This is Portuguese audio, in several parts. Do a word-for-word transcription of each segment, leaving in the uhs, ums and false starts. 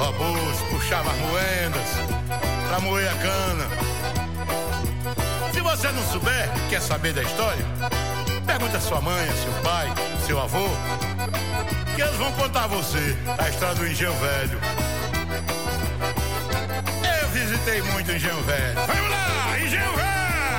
robôs puxavam as moedas pra moer a cana. Se você não souber, quer saber da história, pergunta a sua mãe, a seu pai, seu avô, que eles vão contar a você a história do Engenho Velho. Eu visitei muito o Engenho Velho. Vamos lá, Engenho Velho!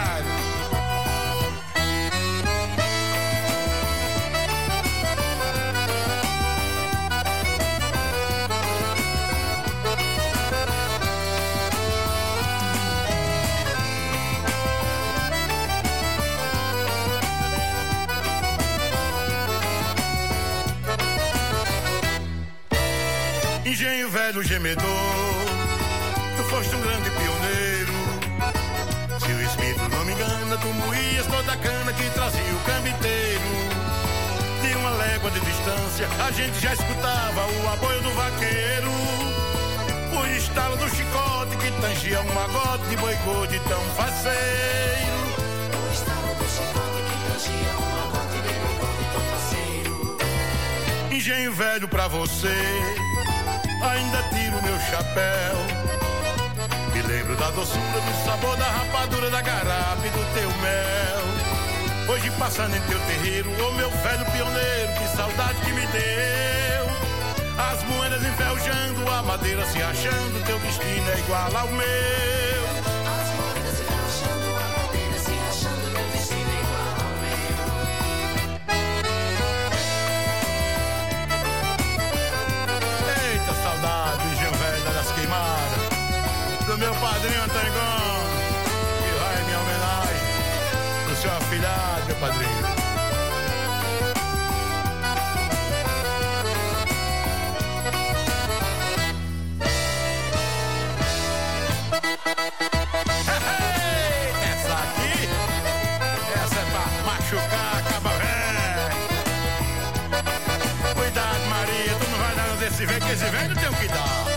Engenho Velho gemedor, tu foste um grande pioneiro. Se o espírito não me engana, tu moías toda a cana que trazia o cambiteiro. De uma légua de distância, a gente já escutava o aboio do vaqueiro. O estalo do chicote que tangia um magote de boi gordo tão faceiro. O estalo do chicote que tangia um magote de boi gordo tão faceiro. Engenho Velho pra você, ainda tiro meu chapéu. Me lembro da doçura, do sabor, da rapadura, da garapa e do teu mel. Hoje passando em teu terreiro, ô meu velho pioneiro, que saudade que me deu. As moedas enferrujando, a madeira se achando, teu destino é igual ao meu. As moedas enferrujando, a madeira se achando, teu destino é igual ao meu. Eita saudade do Engenho Velho das Queimadas, do meu padrinho Antônio Gomes, que vai em minha homenagem pro seu afilhado, meu padrinho. Essa aqui, essa é pra machucar, acaba velho. Cuidado, Maria, tu não vai dar desse velho, que esse velho tem o que dar.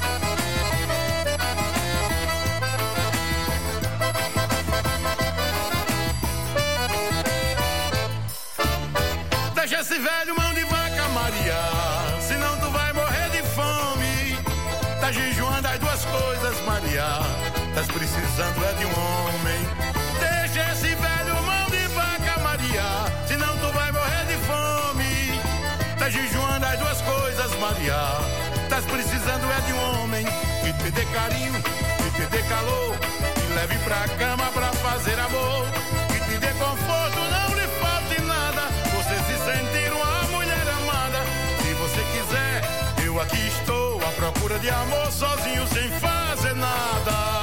Deixa esse velho mão de vaca, Maria, senão tu vai morrer de fome. Tá jejuando as duas coisas, Maria, tás precisando é de um homem. Deixa esse velho mão de vaca, Maria, senão tu vai morrer de fome. Tá jejuando as duas coisas, Maria, tás precisando é de um homem que te dê carinho, que te dê calor, que leve pra cama pra fazer amor, que te dê conforto, não lhe falte nada, você se sentir uma mulher amada. Se você quiser, eu aqui estou à procura de amor, sozinho sem fazer nada.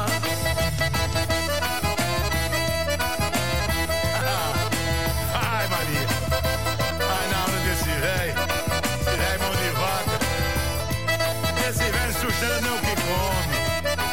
Ai, Maria, ai, na hora desse velho, esse velho mão de vaca, esse velho sustenta nem o que come.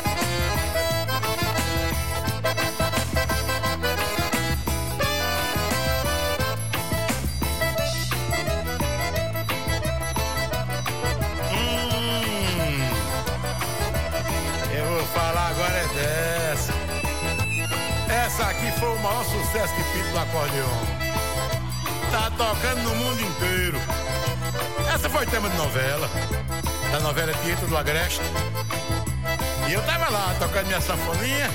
Hum, eu vou falar agora é dessa. Essa aqui foi o maior sucesso de Pito do Acordeon. Tá tocando no mundo inteiro. Essa foi tema de novela, da novela Tieto do Agreste. E eu tava lá tocando minha sanfoninha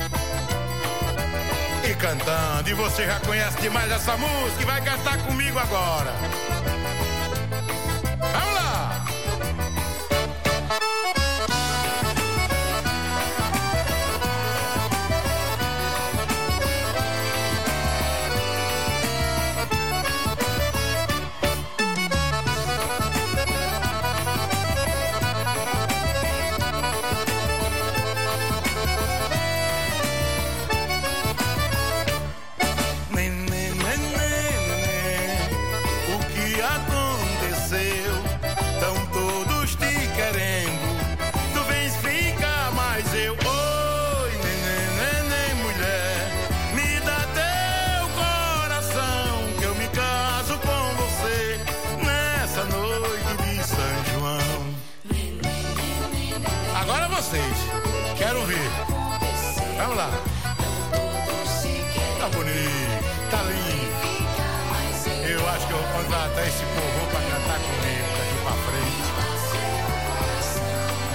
e cantando. E você já conhece demais essa música e vai cantar comigo agora. Vamos lá! Vocês, quero ver. Vamos lá. Tá bonito, tá lindo. Eu acho que eu vou contratar esse povo pra cantar comigo daqui pra frente.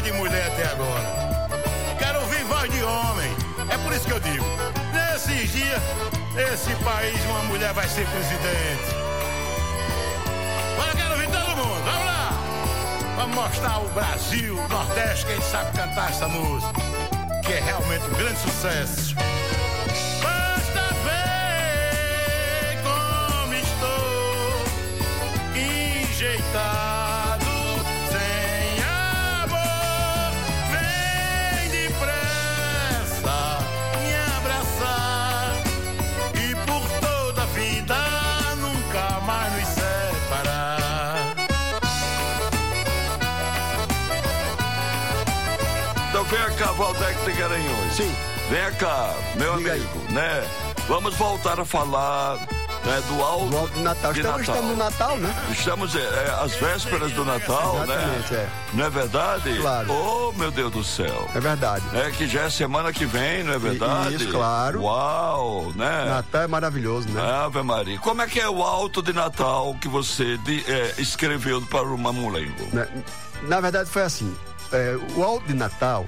de mulher até agora. Quero ouvir voz de homem. É por isso que eu digo, nesses dias, esse país, uma mulher vai ser presidente. Agora quero ouvir todo mundo, vamos lá. Vamos mostrar o Brasil, o Nordeste, quem sabe cantar essa música, que é realmente um grande sucesso. Basta ver como estou enjeitado, sem amor. Vem depressa me abraçar e por toda a vida nunca mais nos separar. Então vem cá, Valdec de Garanhuns. Sim. Vem cá, meu Diga amigo, aí. né? Vamos voltar a falar, né, do alto, do alto de Natal. de Estamos, Natal. estamos no Natal, né? Estamos é, às vésperas do Natal, Exatamente, né? é. Não é verdade? Claro. Oh, meu Deus do céu. É verdade. É que já é semana que vem, não é verdade? Isso, claro. Uau, né? Natal é maravilhoso, né? Ave Maria. Como é que é o alto de Natal que você de, é, escreveu para o Mamulengo? Na, na verdade foi assim, é, o alto de Natal,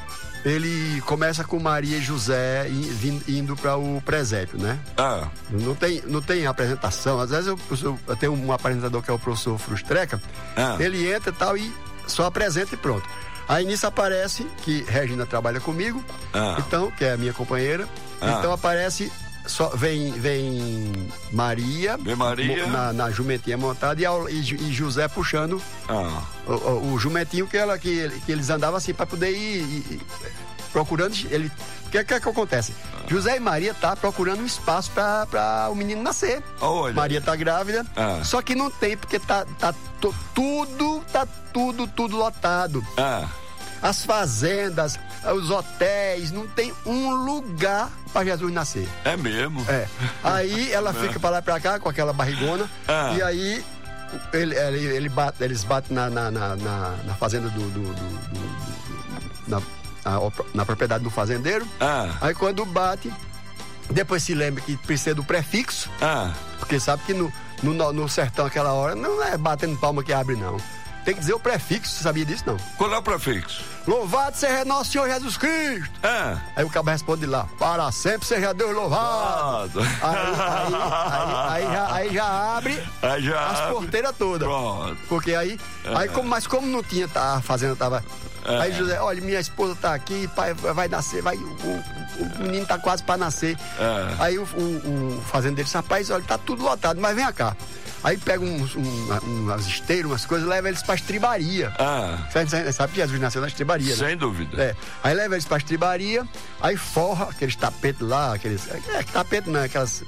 ele começa com Maria e José in, indo para o presépio, né? Ah. Não tem, não tem apresentação. Às vezes eu, eu, eu tenho um apresentador que é o professor Frustreca, Ah. ele entra e tal e só apresenta e pronto. Aí nisso aparece que Regina trabalha comigo, Ah. então, que é a minha companheira, Ah. então aparece, só, vem, vem Maria, Vem Maria. mo- Na, na jumentinha montada e, ao- e, e José puxando Ah. o, o, o jumentinho que, ela, que, ele- que eles andavam assim para poder ir, ir- ir procurando. Ele, o que, que que acontece? José e Maria tá procurando um espaço para o menino nascer. Olha. Maria tá grávida, Ah. só que não tem porque tá, tá to- tudo, tá tudo, tudo lotado. Ah. As fazendas, os hotéis, não tem um lugar para Jesus nascer. É mesmo? É. Aí ela fica para lá e pra cá com aquela barrigona. Ah. E aí ele, ele, ele bate, eles batem na, na, na, na- na fazenda do. do- do- do- do- na, na, na propriedade do fazendeiro. Ah. Aí quando bate, depois se lembra que precisa do prefixo, Ah. porque sabe que no, no, no sertão aquela hora não é batendo palma que abre, não. Tem que dizer o prefixo, você sabia disso, não? Qual é o prefixo? Louvado seja nosso Senhor Jesus Cristo! Ah. Aí o cabo responde lá, para sempre seja Deus louvado! Aí, aí, aí, aí já, aí já abre Aí já as abre. porteiras todas. Pronto. Porque aí, aí como, mas como não tinha, tá, a fazenda tava. É. Aí José, olha, minha esposa tá aqui, pai, vai nascer, vai, o, o, o menino tá quase para nascer. É. Aí o, o, o fazendeiro disse, rapaz, olha, tá tudo lotado, mas vem cá. Aí pega uns, um, umas esteiras, umas coisas, leva eles pra estribaria. Ah. Sabe, sabe que Jesus nasceu na estribaria, né? Sem dúvida. É. Aí leva eles pra estribaria, aí forra aqueles tapetes lá, aqueles. É, tapete não, aquelas.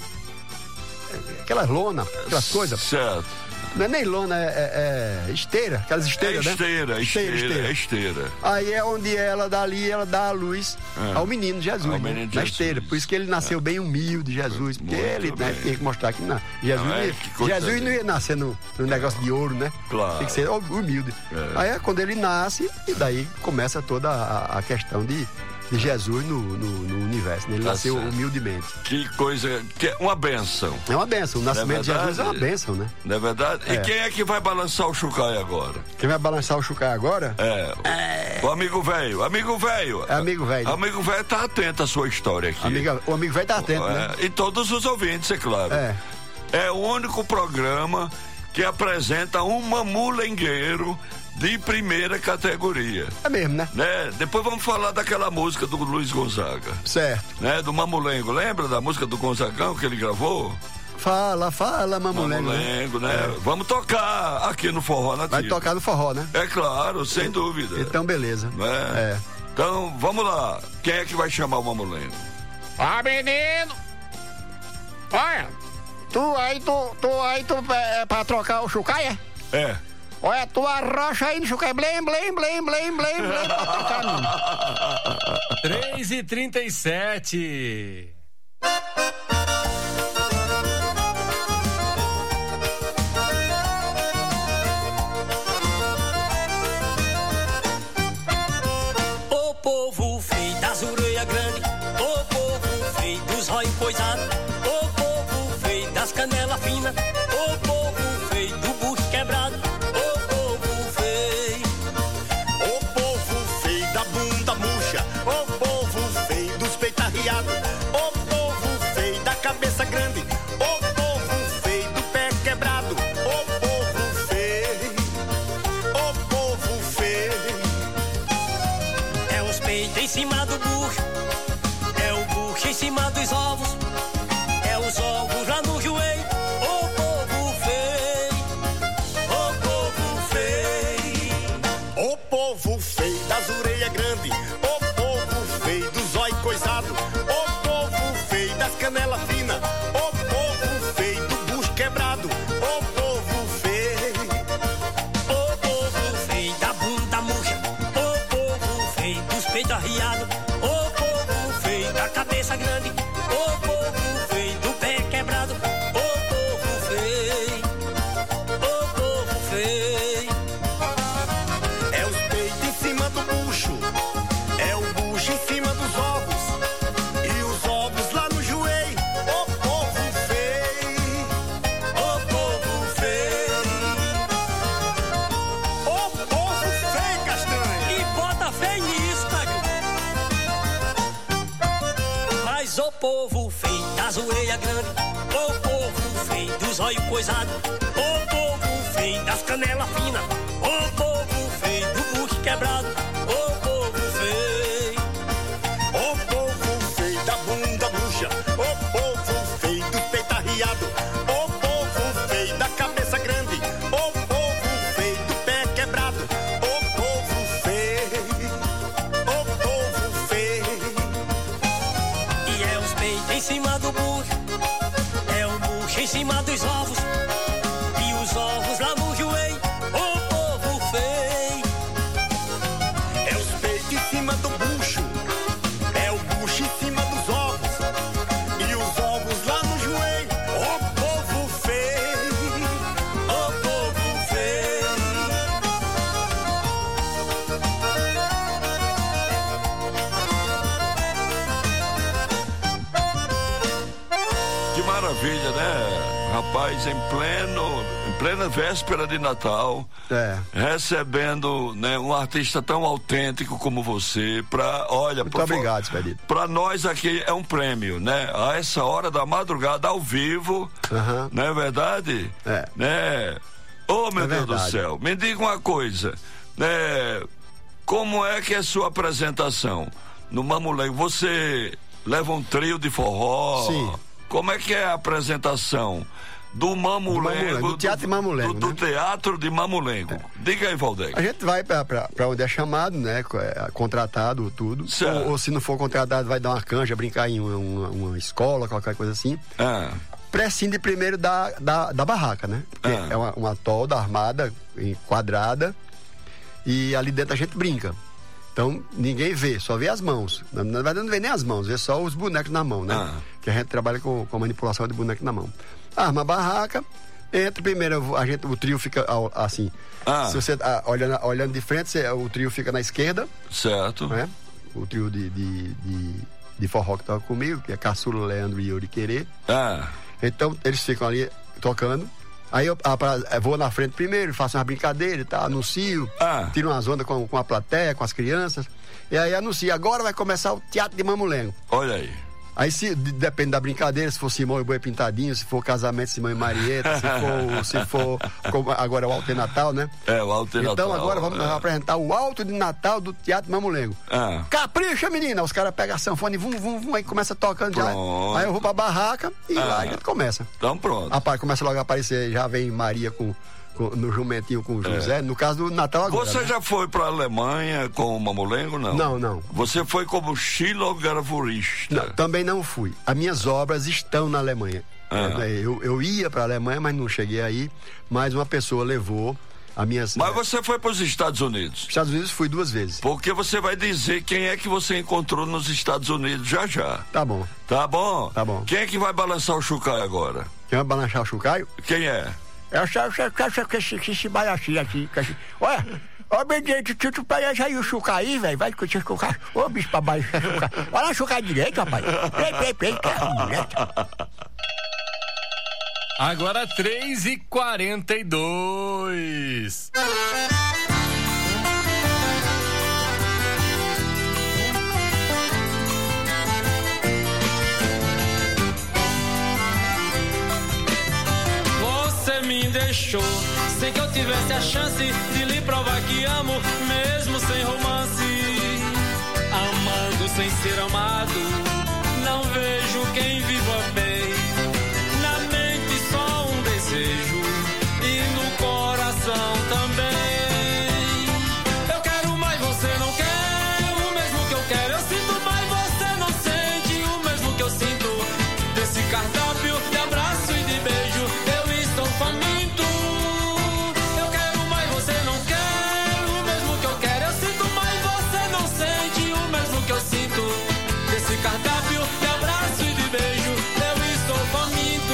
Aquelas lonas, aquelas coisas. Certo. Não é nem lona, é, é- é esteira, aquelas esteiras, é né? esteira, esteira, é esteira. Aí é onde ela dali, ela dá a luz É. ao menino Jesus, Ao né? menino na Jesus. esteira. Por isso que ele nasceu bem humilde, Jesus. Porque Muito ele né, bem. tem que mostrar que não, Jesus, Não, é, não, ia, que coisa Jesus não linda. ia nascer no, no negócio de ouro, né? Claro. Tem que ser humilde. É. Aí é quando ele nasce, e daí começa toda a, a questão de, de Jesus no, no, no universo. Né? Ele Tá nasceu certo. humildemente. Que coisa, que é uma benção, É uma benção. O nascimento de verdade? Jesus é uma benção, né? não é verdade? É. E quem é que vai balançar o chucai agora? Quem vai balançar o chucai agora É, o amigo velho, amigo velho. é amigo velho. Amigo velho tá atento à sua história aqui. Amiga, o amigo velho tá atento, É, né? E todos os ouvintes, é claro. É. É o único programa que apresenta um mamulengueiro de primeira categoria. É mesmo, né? Né? Depois vamos falar daquela música do Luiz Gonzaga, Certo. né? Do Mamulengo. Lembra da música do Gonzagão que ele gravou? Fala, fala, mamulengo. né? Mamulengo, né? Vamos tocar aqui no Forró Nativo. Vai tocar no forró, né? É claro, sem dúvida. Então, beleza. Né? É. Então, vamos lá. Quem é que vai chamar o Mamulengo? Ó, menino! Olha, tu aí, tu, tu aí, tu é pra trocar o chucai, é? É. Olha, tu arrocha aí no chucai, blém, blém, blém, blém, blém, blém, pra trocar, menino. três e trinta e sete. O povo feio das orelhas grandes, o povo feio dos raios coisados, o povo feio das canelas finas, o povo feio do bucho quebrado, o povo feio, o povo dos ovos, é os ovos lá no joelho. Ô povo feio, ô povo feio, Ô povo feio das orelhas grandes, ô povo feio dos olhos coisados, ô povo feio das canelas finas, ô povo feio do bucho quebrado, ô povo feio, ô povo feio da bunda murcha, ô povo feio dos peitos arriados, ô povo feio da cabeça grande, ô povo feio do pé quebrado, ô povo feio, ô povo feio. é os peitos em cima do bucho, é o bucho em cima dos ovos, e os ovos lá no joelho, ô povo feio, Ô povo feio, ô povo feio, Castanha. e bota feio nisso, Magro. Mas ô povo feio das orelhas grandes, ô povo feio dos olhos coisados, ô povo feio das canelas finas, ô povo feio do bucho quebrado, ô povo feio, Ô povo feio da bunda murcha, ô povo feio do peito arriado, ô povo feio da cabeça grande, ô povo feio do pé quebrado, ô povo feio, ô povo feio, e é os peitos em cima do bucho, é o bucho em cima dos ovos, e os ovos lá no joelho, ô povo feio. é os peitos em cima do bucho, é o bucho em cima dos ovos, e os ovos lá no joelho, ô povo feio, Ô povo feio, Que maravilha, né? Rapaz, em pleno, em plena véspera de Natal, É. recebendo, né, um artista tão autêntico como você, pra, olha, Muito por fa- obrigado, Expedito. Pra nós aqui é um prêmio, né? A essa hora da madrugada, ao vivo, Aham. não é verdade? É. Né? Oh, meu É Deus do verdade. céu, me diga uma coisa, né? Como é que é a sua apresentação? No Mamulengo, você leva um trio de forró? Sim. Como é que é a apresentação do Mamulengo? Mamulengo, do Teatro de Mamulengo, Do, do né? Teatro de Mamulengo. Diga aí, Valdeir. A gente vai pra, pra, pra onde é chamado, né? co- é, Contratado, tudo. Certo. Ou, ou se não for contratado, vai dar uma canja, brincar em uma, uma, uma escola, qualquer coisa assim. Ah, Prescinde primeiro da, da, da barraca, né? Porque Ah. é uma, uma tolda armada, em- quadrada, e ali dentro a gente brinca. Então, ninguém vê, só vê as mãos. Na, na verdade, não vê nem as mãos, vê só os bonecos na mão, né? Ah. Que a gente trabalha com, com manipulação de boneco na mão. Arma a barraca, entra primeiro, a gente, o trio fica ao- assim. Ah. Se você ah, olhando, olhando de frente, você- o trio fica na esquerda, certo. né? O trio de, de, de, de forró que toca comigo, que é Caçula, Leandro e Yuri Querer. Ah, Então, eles ficam ali tocando. Aí eu, ah, pra- eu vou na frente primeiro, faço uma brincadeira e tal, anuncio, Ah. tiro umas ondas com, com a plateia, com as crianças. E aí anuncio, agora vai começar o Teatro de Mamulengo. olha aí. Aí se de- depende da brincadeira, se for Simão e Boi Pintadinho, se for Casamento Simão e Marieta, se for, se for como agora o Alto de Natal, né? É, o Alto de Então Natal, agora vamos é. apresentar o Alto de Natal do Teatro de Mamulengo. Ah. Capricha, menina! Os caras pegam a sanfona e vum, vum, vum, aí começa tocando já. Pronto. Aí eu vou pra barraca e Ah. lá a gente começa. Então pronto. Rapaz, começa logo a aparecer, já vem Maria com, com- no jumentinho com o José, no caso do Natal agora. Você né? já foi pra Alemanha com o Mamulengo, não? Não, não. Você foi como xilogravurista. Não, também não fui. As minhas obras estão na Alemanha. Ah. É, Eu, eu ia pra Alemanha, mas não cheguei aí. Mas uma pessoa levou as minhas... Mas é, você foi para os Estados Unidos. Estados Unidos fui duas vezes. Porque você vai dizer quem é que você encontrou nos Estados Unidos já já. Tá bom. Tá bom? Tá bom. Quem é que vai balançar o chucai agora? Quer vai balançar o chucaio? Quem é? Eu só quero que esse, que esse baiaci aqui. que esse- Olha, ô Benedito, tu, tu parece aí o chuca aí, velho. Vai com o chuca. Ô bicho pra baixo, chuca. Olha lá, chuca direito, rapaz. Peraí, peraí, peraí, que é mulher. Agora três e quarenta e dois. Você me deixou sem que eu tivesse a chance de lhe provar que amo, mesmo sem romance. Amando sem ser amado, não vejo quem viva bem. Na mente só um desejo e no coração também. Eu quero mais, você não quer o mesmo que eu quero. Eu sinto mais, você não sente o mesmo que eu sinto. Desse cardápio de abraço e de beijo eu estou faminto. Eu quero mais, você não quer o mesmo que eu quero. Eu sinto mais, você não sente o mesmo que eu sinto. Desse cardápio de abraço e de beijo eu estou faminto.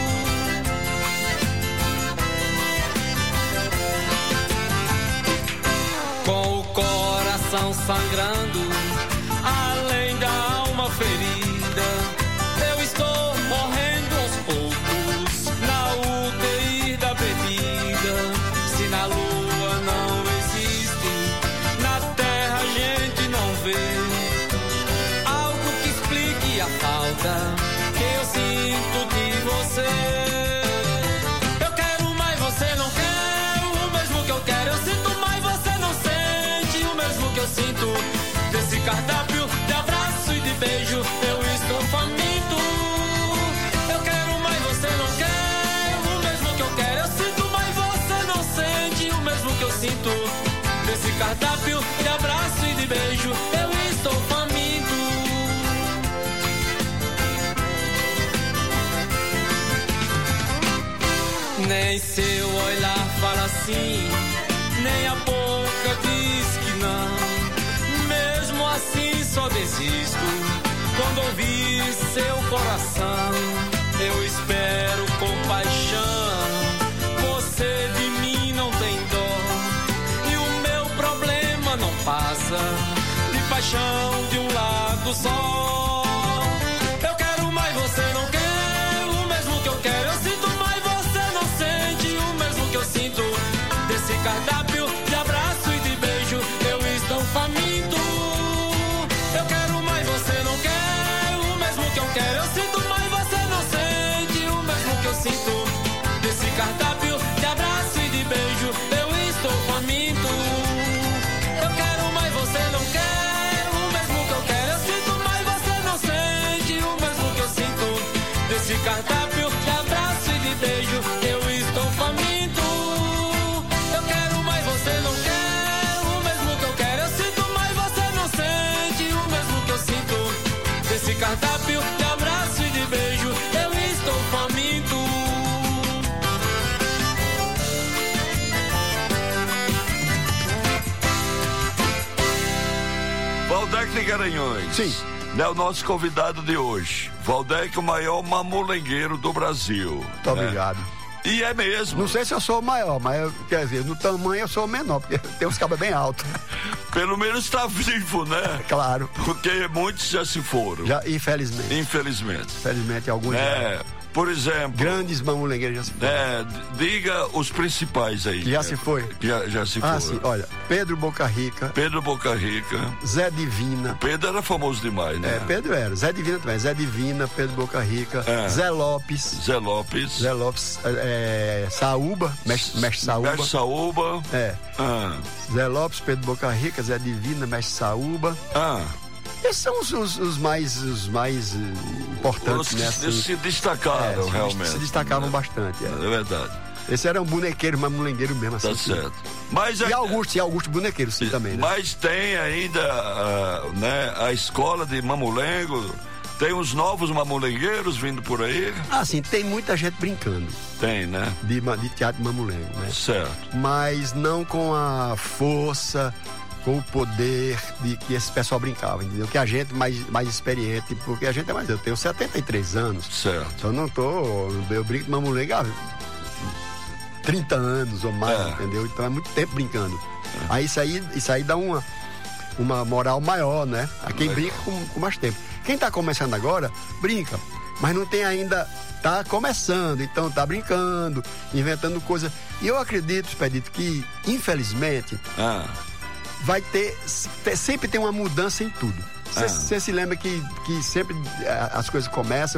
Com o coração sangrando, além da alma ferida, eu estou morrendo aos poucos na U T I da bebida. Se na lua não existe, na terra a gente não vê algo que explique a falta que eu sinto de você. Eu quero mais, você não quer o mesmo que eu quero. Eu sinto mais, você não sente o mesmo que eu sinto. Desse cardápio de abraço e de beijo eu estou faminto. Eu quero mais, você não quer o mesmo que eu quero. Eu sinto mais, você não sente o mesmo que eu sinto. Desse cardápio de abraço e de beijo eu estou faminto. Nem seu olhar fala assim, nem a boca diz que não. Mesmo assim só desisto quando ouvir seu coração. Eu espero com paixão, você de mim não tem dó. E o meu problema não passa de paixão de um lado só. Eu quero mais, você não quer o mesmo que eu quero. Eu sinto mais, você não sente o mesmo que eu sinto. Desse cardápio de abraço e de beijo eu estou faminto. Eu quero mais, você não quer o mesmo que eu quero. Eu sinto mais, você não sente o mesmo que eu sinto. Desse cardápio de abraço e de beijo eu estou faminto. Eu quero mais, você não quer o mesmo que eu quero. Eu sinto mais, você não sente o mesmo que eu sinto. Desse cardápio de abraço e de beijo eu estou faminto. Eu quero mais, você não quer o mesmo que eu quero. Eu sinto mais, você não sente o mesmo que eu sinto. Desse cardápio de abraço e de beijo eu estou faminto. Valdec de Garanhões. Sim. É o nosso convidado de hoje. Valdec, o maior mamulengueiro do Brasil. Muito né? obrigado. E é mesmo. Não sei se eu sou o maior, mas eu, quer dizer, no tamanho eu sou o menor, porque tem uns cabos bem altos. Pelo menos está vivo, né? Claro. Porque muitos já se foram. Já, infelizmente. Infelizmente. Infelizmente, alguns É, já. por exemplo. Grandes mamulengueiros já se foram. É, diga os principais aí. Que já se foi? Que já, já se Ah, foram. sim, olha, Pedro Boca Rica, Pedro Boca Rica. Zé Divina. Pedro era famoso demais, né? É, Pedro era. Zé Divina também. Zé Divina, Pedro Boca Rica, É. Zé Lopes. Zé Lopes. Zé Lopes, é, é, Saúba, mestre, mestre Saúba. Mestre Saúba. É. Ah, Zé Lopes, Pedro Boca Rica, Zé Divina, mestre Saúba. ah. Esses são os, os, os mais, os mais uh, importantes, Os né? que Assim. se destacaram, É, se- realmente. Se destacavam bastante. É É. verdade. Esse era um bonequeiro, mamulengueiro mesmo, assim. Tá certo. Mas, E é- Augusto, e Augusto bonequeiro, sim, também, né? mas tem ainda ah, né, a escola de mamulengo. Tem uns novos mamulengueiros vindo por aí? Assim, tem muita gente brincando Tem, né? de, ma- de teatro mamulengo, né? Certo. Mas não com a força, com o poder de que esse pessoal brincava, entendeu? Que a gente mais, mais experiente, porque a gente é mais... Eu tenho setenta e três anos, Certo. eu não tô... Eu brinco de mamulengo há trinta anos ou mais, É. entendeu? Então é muito tempo brincando. Aí isso aí, isso aí dá uma, uma moral maior, né? A quem Legal. brinca com, com mais tempo. Quem tá começando agora, brinca, mas não tem ainda... Tá começando, então tá brincando, inventando coisa. E eu acredito, Expedito, que infelizmente Ah, vai ter, ter- sempre tem uma mudança em tudo. Ah. Você se lembra que, que sempre ah, as coisas começam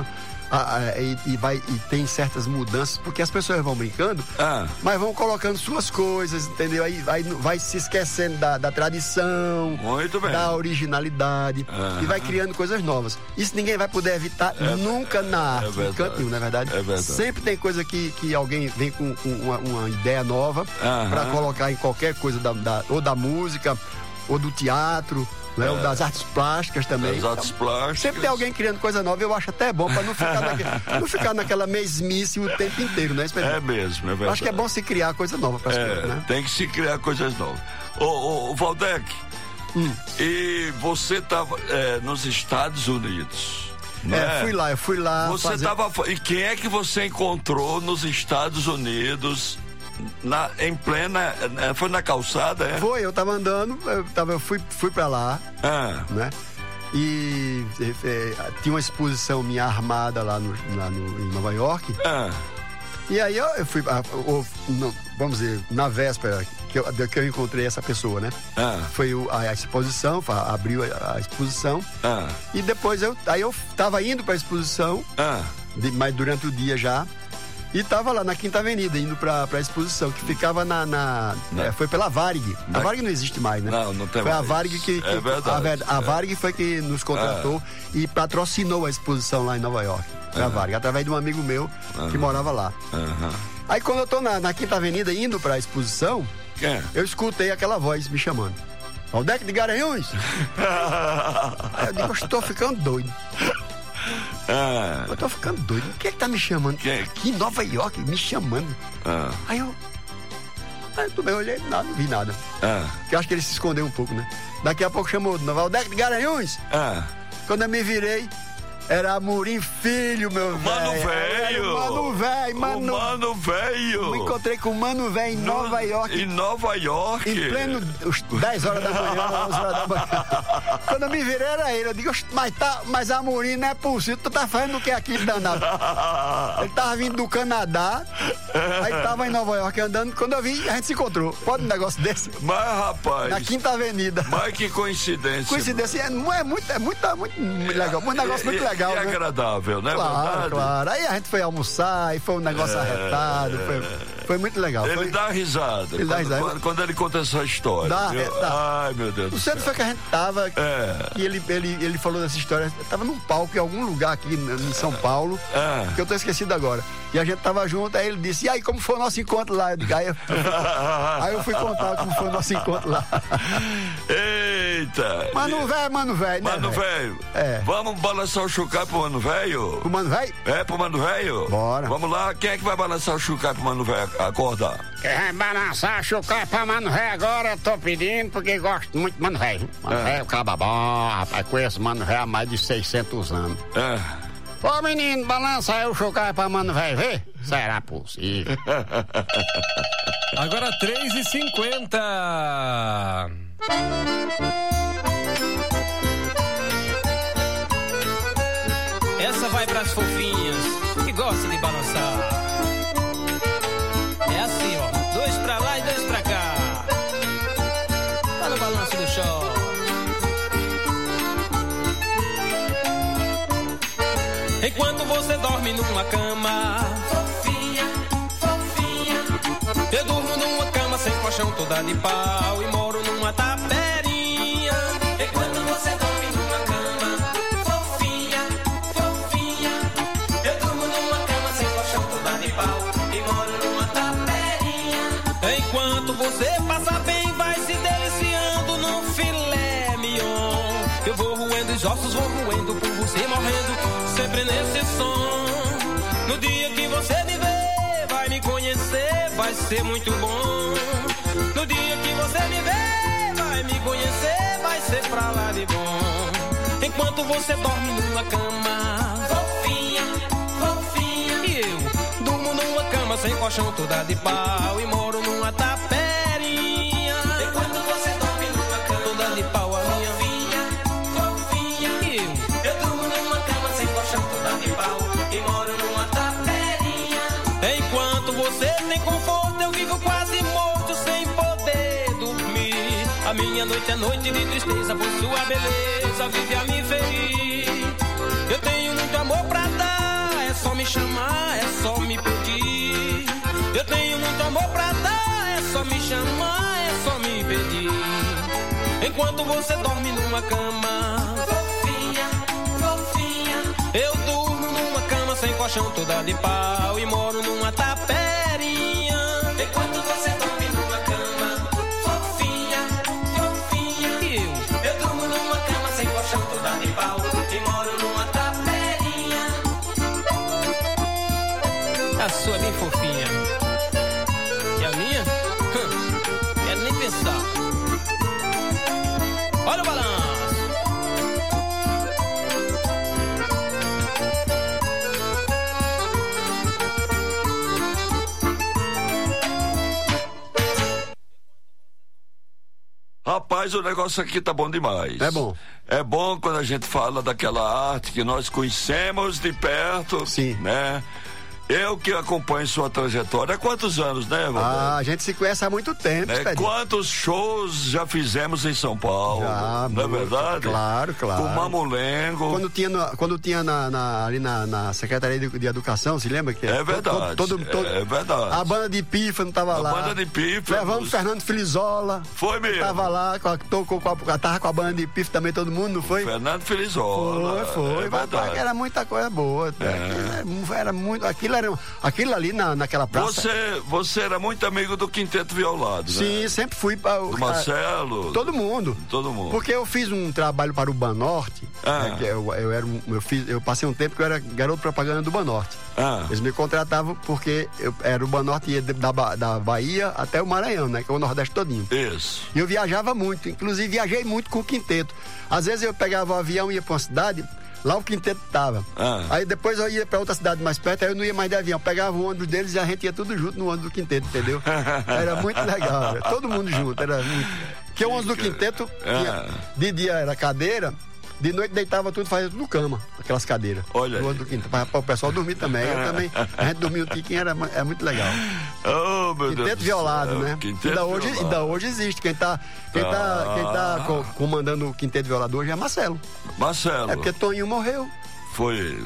a, a, e, e, vai, e tem certas mudanças, porque as pessoas vão brincando, Ah. mas vão colocando suas coisas, entendeu? Aí vai, vai se esquecendo da, da tradição, Muito bem. da originalidade, Aham. e vai criando coisas novas. Isso ninguém vai poder evitar nunca na arte, é verdade. em canto nenhum, não é verdade? É verdade. Sempre tem coisa que, que alguém vem com, com uma, uma ideia nova Aham. para colocar em qualquer coisa, da, da- ou da música, ou do teatro, né? Ou das artes plásticas também. As artes plásticas. Sempre tem alguém criando coisa nova, eu acho até bom, para não ficar, naque- não ficar naquela mesmice o tempo inteiro, né? Expedito? É mesmo, é Eu verdade. acho que é bom se criar coisa nova para as É, coisas, né? tem que se criar coisas novas. Ô, ô, ô Valdec, Hum. e você estava nos Estados Unidos, não É, é? fui lá, eu fui lá. Você fazer- estava. E quem é que você encontrou nos Estados Unidos, na, em plena. eh, Foi na calçada, é? Foi, eu tava andando, eu, tava, eu fui, fui para lá, Ah, né? E é, é, tinha uma exposição minha armada lá, no, lá no, em Nova York. ah, E aí eu, eu fui, ah, ou, não, vamos dizer, na véspera que eu, que eu encontrei essa pessoa, né? ah, Foi o- a, a exposição, fa- abriu a, a exposição. ah, E depois eu, aí eu tava indo para a exposição, ah. de- mas durante o dia já. E tava lá na Quinta Avenida, indo pra, pra exposição, que ficava na. na Na- é, foi pela Varig. A Na- Varig não existe mais, né? Não, não tem Foi a mais. Varig que. que- É verdade. A, ver- a É. Varig foi que nos contratou e patrocinou a exposição lá em Nova York. Foi a Varig, através de um amigo meu que morava lá. Aham. Aí quando eu tô na, na Quinta Avenida indo pra exposição, Quem? eu escutei aquela voz me chamando. Valdec de Garanhuns? Aí eu digo, eu estou ficando doido. Ah, Eu tô ficando doido. O que é que tá me chamando? Quem? Aqui em Nova York, me chamando. ah, Aí eu. Aí tudo bem, eu olhei, nada, não vi nada. ah, Porque eu acho que ele se escondeu um pouco, né? Daqui a pouco chamou de novo, Valdec de Garanhuns. ah. Quando eu me virei, era Amorim Filho, meu velho. Mano velho! Mano velho, O mano. Mano velho! Me encontrei com o Mano velho em No- Nova York. Em Nova York. Em pleno os dez horas da manhã, onze horas da manhã. Quando eu me virei era ele. Eu digo, "Oxe, mas, tá, mas Amorim não é possível. Tu tá fazendo o que aqui, danado? Ele tava vindo do Canadá, aí tava em Nova York andando. Quando eu vi, a gente se encontrou. Pode um negócio desse? Mas, rapaz. Na Quinta Avenida. Mas que coincidência. Coincidência, é, não é muito, é muito, é muito legal. Um negócio muito E- legal, e né? agradável, né? Claro, verdade? claro. Aí a gente foi almoçar e foi um negócio arretado. Foi, foi muito legal. Ele Foi- dá risada. Ele dá quando, risada. Quando, quando ele conta essa história. Dá, viu? é, dá. Ai, meu Deus O do centro céu. foi que a gente tava, É. e ele, ele, ele falou dessa história. Eu tava num palco em algum lugar aqui em São Paulo, É. que eu tô esquecido agora. E a gente tava junto, aí ele disse, e aí, como foi o nosso encontro lá? Eu digo, Aí eu, aí eu fui contar como foi o nosso encontro lá. Eita. Mano velho, mano velho, né? Mano velho. É. Vamos balançar o chucai pro mano velho? O mano velho? É, pro mano velho? Bora. Vamos lá, quem é que vai balançar o chucai pro mano velho acordar? Quem vai balançar, chucar pra Mano Velho agora, eu tô pedindo porque gosto muito de Mano Velho. Mano É. Velho, caba bom, rapaz, conheço Mano Velho há mais de seiscentos anos. É. Ô menino, balança aí o chucar pra Mano Velho, vê? Será possível? Agora três e cinquenta. Essa vai pras fofinhas que gostam de balançar. É assim, ó. Dois pra lá e dois pra cá. Tá no balanço do show. Enquanto você dorme numa cama, fofinha, fofinha. Eu durmo numa cama sem colchão, toda de pau, e moro numa taperinha. Enquanto você dorme numa cama, fofinha, fofinha. Eu durmo numa cama sem colchão, toda de pau, e moro numa taperinha. Enquanto você passa bem, vai se deliciando num filé mignon. Eu vou roendo os ossos, vou roendo por você, morrendo sempre nesse som. No dia que você me ver, vai me conhecer, vai ser muito bom. No dia que você me ver, vai me conhecer, vai ser pra lá de bom. Enquanto você dorme numa cama, fofinha, fofinha. E eu durmo numa cama sem colchão, toda de pau, e moro numa taperinha. Enquanto você dorme numa cama, toda de pau, a minha fofinha, fofinha. E eu, eu durmo numa cama sem colchão, toda de pau, e moro numa taperinha. Enquanto você tem conforto, eu vivo quase morto sem poder dormir. A minha noite é noite de tristeza, por sua beleza vive a me ferir. Eu tenho muito amor pra dar, só me chamar, é só me pedir. Eu tenho muito amor pra dar, é só me chamar, é só me pedir. Enquanto você dorme numa cama, fofinha, fofinha, eu durmo numa cama sem colchão, toda de pau, e moro numa taperinha. Enquanto você dorme numa cama, fofinha, fofinha, e eu, eu durmo numa cama sem colchão, toda de pau, e moro numa taperinha. A sua é bem fofinha. E a minha? Hum, quero nem pensar. Olha o balanço. Rapaz, o negócio aqui tá bom demais. É bom. É bom quando a gente fala daquela arte que nós conhecemos de perto. Sim. Né? Eu que acompanho sua trajetória há quantos anos, né, Valdir? Ah, a gente se conhece há muito tempo, né? Quantos shows já fizemos em São Paulo? Já, não muito, é verdade? Claro, claro. Com Mamulengo. Quando tinha, no, quando tinha na, na, ali na, na Secretaria de, de Educação, se lembra? Que é verdade. Todo, todo, todo, é verdade. A banda de Pífano tava a lá. A banda de Pífano. Levamos o Fernando Filizola. Foi mesmo. Tava lá, tocou, tava com a banda de Pífano também, todo mundo, não foi? Fernando Filizola. Foi, foi. É verdade. Era muita coisa boa. É. Aquilo, era, era muito, aquilo era... Aquilo ali na, naquela praça. Você, você era muito amigo do Quinteto Violado, Sim, né? sempre fui para o do Marcelo. Todo mundo. Todo mundo. Porque eu fiz um trabalho para o Banorte. Ah. Né, que eu, eu, era um, eu, fiz, eu passei um tempo que eu era garoto propaganda do Banorte. Ah. Eles me contratavam porque eu era o Banorte ia da, da Bahia até o Maranhão, né? Que é o Nordeste todinho. Isso. E eu viajava muito, inclusive viajei muito com o Quinteto. Às vezes eu pegava o avião e ia para uma cidade. Lá o Quinteto tava. Ah. Aí depois eu ia pra outra cidade mais perto, aí eu não ia mais de avião. Eu pegava o ônibus deles e a gente ia tudo junto no ônibus do Quinteto, entendeu? Era muito legal, era todo mundo junto. Era muito... Porque o ônibus do Quinteto, tinha... de dia era cadeira, de noite deitava tudo, fazia tudo cama, aquelas cadeiras. Olha. Do do Quinteto, para o pessoal dormir também. Eu também, a gente dormia um tiquinho, era é muito legal. Oh, meu Quinteto Deus Violado, do céu. né? Quinteto ainda, hoje, Violado. ainda hoje existe. Quem tá, quem ah. tá, quem tá co comandando o Quinteto Violado hoje é Marcelo. Marcelo. É porque Toninho morreu. Foi.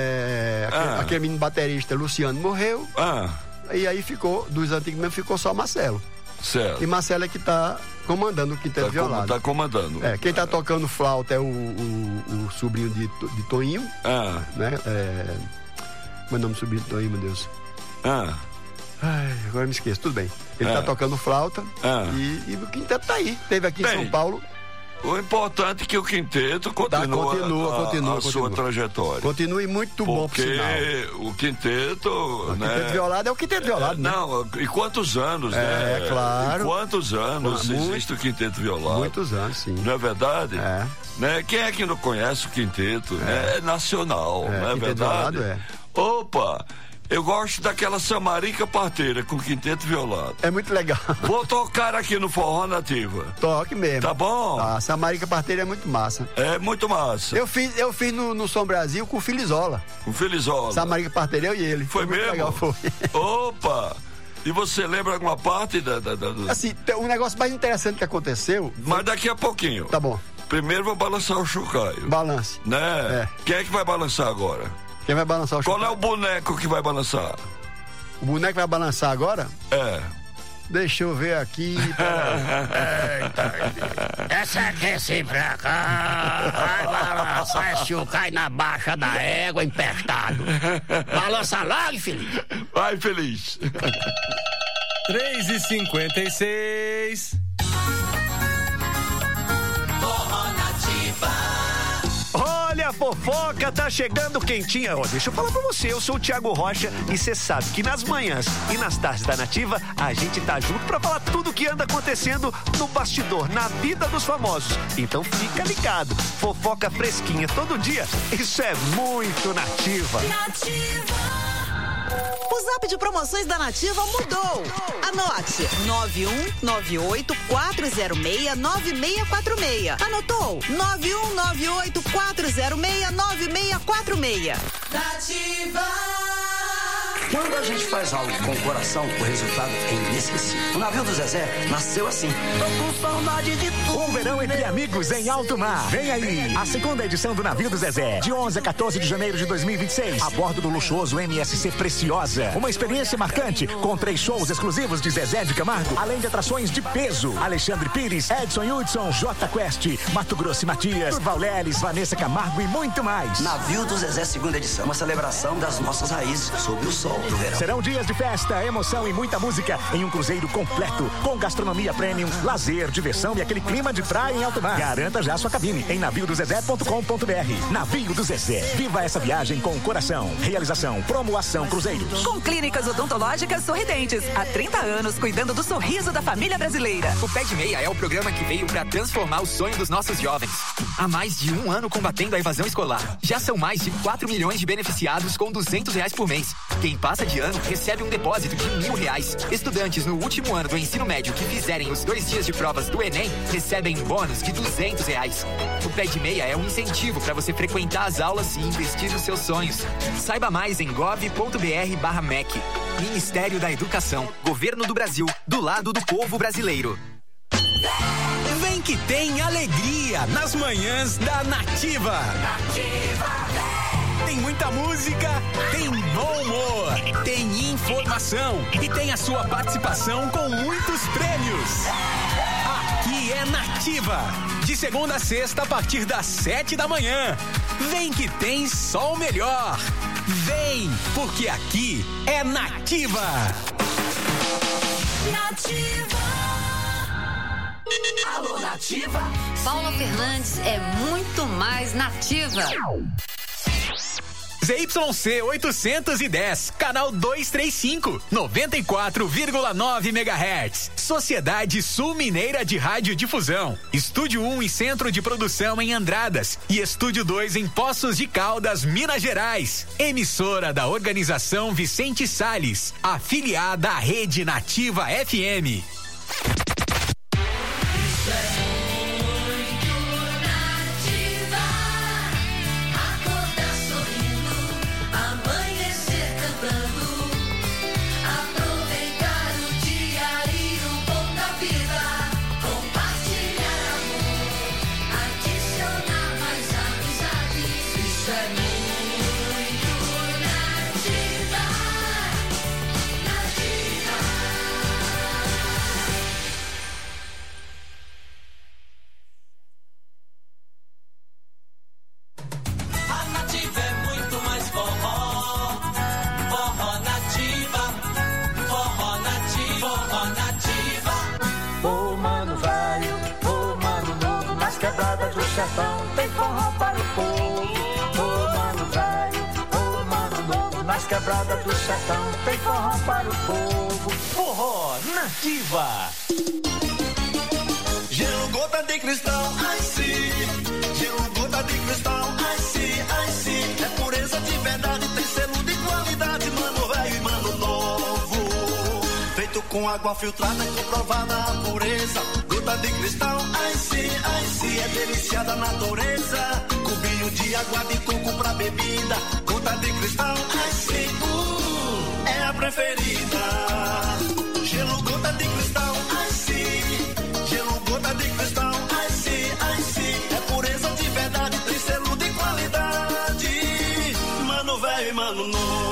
É, aquele, ah. aquele menino baterista Luciano morreu. Ah. E aí ficou, dos antigos mesmo, ficou só Marcelo. Certo. E Marcelo é que tá comandando o Quinteto tá Violado. Com, tá comandando. É, quem tá tocando flauta é o, o, o sobrinho de, de Toninho. Ah. Né? É, meu nome é sobrinho de Toninho, meu Deus. Ah. Ai, agora me esqueço, tudo bem. Ele ah. tá tocando flauta ah. e, e o Quinteto tá aí. Teve aqui bem, em São Paulo. O importante é que o Quinteto continua, tá, continua, a, continua, a, a continua. sua trajetória. Continue muito bom, por sinal. Porque o Quinteto... O né? Quinteto Violado é o Quinteto Violado, né? Não, e quantos anos, é, né? É, claro. E quantos anos muito, existe o Quinteto Violado? Muitos anos, sim. Não é verdade? É. Né? Quem é que não conhece o Quinteto? É, né? É nacional, é, não é Quinteto verdade? Violado, é. Opa! Eu gosto daquela Samarica Parteira com Quinteto Violado. É muito legal. Vou tocar aqui no Forró Nativa. Toque mesmo. Tá bom? A Samarica Parteira é muito massa. É muito massa. Eu fiz, eu fiz no, no Som Brasil com o Filizola. Com o Filizola. Samarica Parteira, eu e ele. Foi, foi mesmo? Legal, foi. Opa! E você lembra alguma parte da, da, da... Assim, um negócio mais interessante que aconteceu... Mas foi... daqui a pouquinho. Tá bom. Primeiro vou balançar o chocalho. Balance. Né? É. Quem é que vai balançar agora? Quem vai balançar o chocalho? Qual é o boneco que vai balançar? O boneco vai balançar agora? É. Deixa eu ver aqui. Essa aqui é assim pra cá. Vai balançar esse chocalho na baixa da égua, empestado. Balança logo, Feliz. Vai, Feliz. três e cinquenta e seis. Olha, a fofoca tá chegando quentinha. Ó, deixa eu falar pra você, eu sou o Thiago Rocha e você sabe que nas manhãs e nas tardes da Nativa a gente tá junto pra falar tudo o que anda acontecendo no bastidor, na vida dos famosos. Então fica ligado, fofoca fresquinha todo dia, isso é muito Nativa. Nativa. O zap de promoções da Nativa mudou. Anote: nove um nove oito quatro zero seis nove seis quatro seis. Anotou? nove um nove oito quatro zero seis nove seis quatro seis. Nativa. Quando a gente faz algo com o coração, o resultado é inesquecível. O navio do Zezé nasceu assim. Tô com saudade de tudo. Um verão entre amigos em alto mar. Vem aí, a segunda edição do Navio do Zezé, de onze a quatorze de janeiro de dois mil e vinte e seis, a bordo do luxuoso M S C Preciosa. Uma experiência marcante, com três shows exclusivos de Zezé de Camargo, além de atrações de peso. Alexandre Pires, Edson Hudson, J Quest, Mato Grosso e Matias, Durval Leles, Vanessa Camargo e muito mais. Navio do Zezé, segunda edição. Uma celebração das nossas raízes sob o sol do verão. Serão dias de festa, emoção e muita música em um cruzeiro completo, com gastronomia premium, lazer, diversão e aquele clima de praia em alto mar. Garanta já sua cabine em navio do zezé ponto com ponto br. Navio do Zezé. Viva essa viagem com o coração. Realização Promoação Cruzeiros. Com clínicas odontológicas sorridentes. Há trinta anos, cuidando do sorriso da família brasileira. O Pé de Meia é o programa que veio para transformar o sonho dos nossos jovens. Há mais de um ano combatendo a evasão escolar. Já são mais de quatro milhões de beneficiados com duzentos reais por mês. Quem passa de ano recebe um depósito de mil reais. Estudantes no último ano do ensino médio que fizerem os dois dias de provas do Enem recebem um bônus de duzentos reais. O Pé de Meia é um incentivo para você frequentar as aulas e investir nos seus sonhos. Saiba mais em gov ponto br barra M E C. Ministério da Educação, Governo do Brasil, do lado do povo brasileiro. Vem que tem alegria nas manhãs da Nativa. Nativa. Tem muita música, tem bom humor, tem informação e tem a sua participação com muitos prêmios. Aqui é Nativa, de segunda a sexta a partir das sete da manhã. Vem que tem só o melhor. Vem, porque aqui é Nativa. Nativa. Alô, Nativa. Paula Fernandes é muito mais nativa. Z Y C oitocentos e dez, canal duzentos e trinta e cinco, noventa e quatro vírgula nove megahertz. Sociedade Sul Mineira de Radiodifusão. Estúdio um e Centro de Produção em Andradas. E Estúdio dois em Poços de Caldas, Minas Gerais. Emissora da Organização Vicente Salles. Afiliada à Rede Nativa F M. Tem forró para o povo, ô mano velho, ô mano novo, nas quebradas do sertão. Tem forró para o povo, forró Nativa. Gelo gota de cristal, ai sim. Gelo gota de cristal, ai sim, ai sim. É pureza de verdade, tem selo de qualidade, mano velho e mano novo. Feito com água filtrada, comprovada a pureza. Gota de cristal, ai sim, ai sim. É delícia da natureza. Cubinho de água de coco pra bebida. Gota de cristal, ai sim, uh, é a preferida. Gelo gota de cristal, ai sim. Gelo gota de cristal, ai sim, ai sim. É pureza de verdade, tem selo de qualidade. Mano velho e mano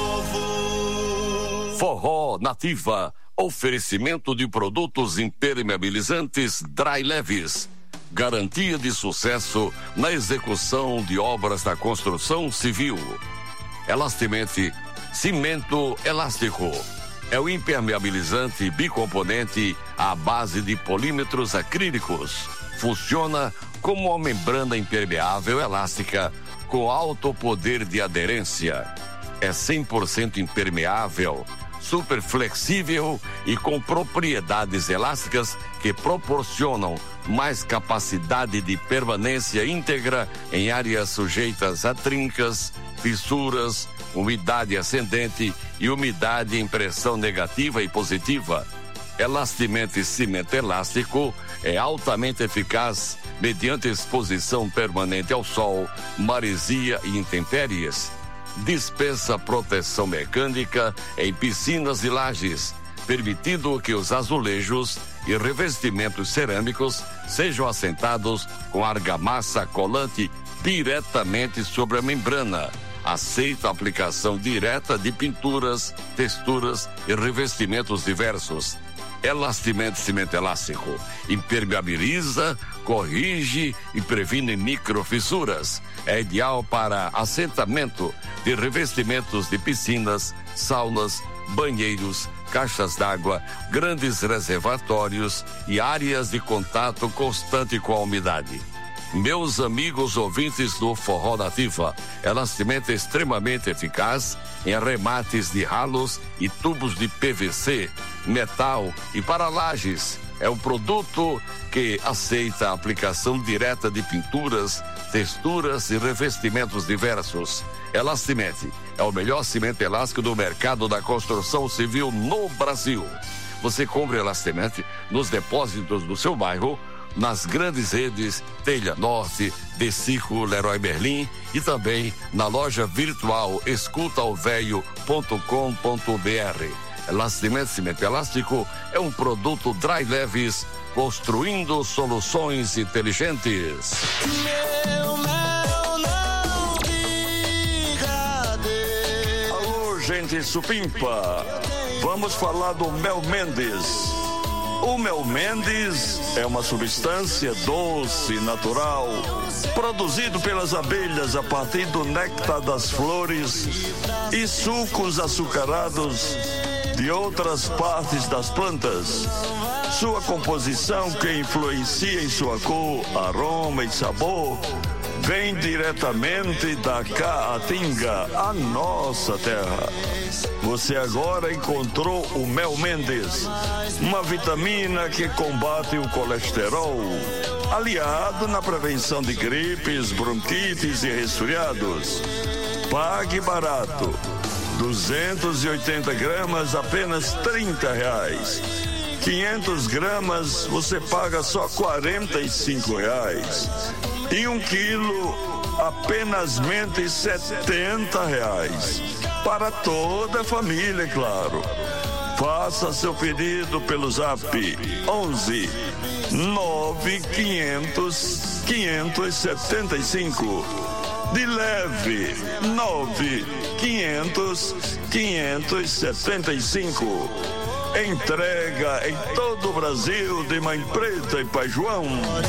novo. Forró Nativa. Oferecimento de produtos impermeabilizantes Dry Leves. Garantia de sucesso na execução de obras da construção civil. Elastimente, cimento elástico. É o impermeabilizante bicomponente à base de polímetros acrílicos. Funciona como uma membrana impermeável elástica com alto poder de aderência. É cem por cento impermeável, super flexível e com propriedades elásticas que proporcionam mais capacidade de permanência íntegra em áreas sujeitas a trincas, fissuras, umidade ascendente e umidade em pressão negativa e positiva. Elastimento cimento elástico é altamente eficaz mediante exposição permanente ao sol, maresia e intempéries. dispensa proteção mecânica em piscinas e lajes, permitindo que os azulejos e revestimentos cerâmicos sejam assentados com argamassa colante diretamente sobre a membrana. Aceita a aplicação direta de pinturas, texturas e revestimentos diversos. Elastimento cimento elástico. Impermeabiliza, corrige e previne microfissuras. É ideal para assentamento de revestimentos de piscinas, saunas, banheiros, caixas d'água, grandes reservatórios e áreas de contato constante com a umidade. Meus amigos ouvintes do Forró Nativa, elastimento extremamente eficaz em arremates de ralos e tubos de P V C, metal e para lajes. É um produto que aceita a aplicação direta de pinturas, texturas e revestimentos diversos. Elastiment é o melhor cimento elástico do mercado da construção civil no Brasil. Você compra Elastiment nos depósitos do seu bairro, nas grandes redes Telha Norte, Decico, Leroy Merlin e também na loja virtual escuta o velho ponto com ponto b r. Elastiment Cimento Elástico é um produto Dry Leves, construindo soluções inteligentes. Meu mel não diga adeus. Alô, gente supimpa, vamos falar do Mel Mendes. O Mel Mendes é uma substância doce, natural, produzido pelas abelhas a partir do néctar das flores e sucos açucarados de outras partes das plantas. Sua composição, que influencia em sua cor, aroma e sabor, vem diretamente da Caatinga, a nossa terra. Você agora encontrou o Mel Mendes, uma vitamina que combate o colesterol, aliado na prevenção de gripes, bronquites e resfriados. Pague barato, duzentos e oitenta gramas, apenas trinta reais. quinhentas gramas, você paga só quarenta e cinco reais. E um quilo, apenas setenta reais. Para toda a família, claro. Faça seu pedido pelo zap onze nove quinhentos quinhentos e setenta e cinco. De leve nove quinhentos quinhentos e setenta e cinco. Entrega em todo o Brasil de Mãe Preta e Pai João.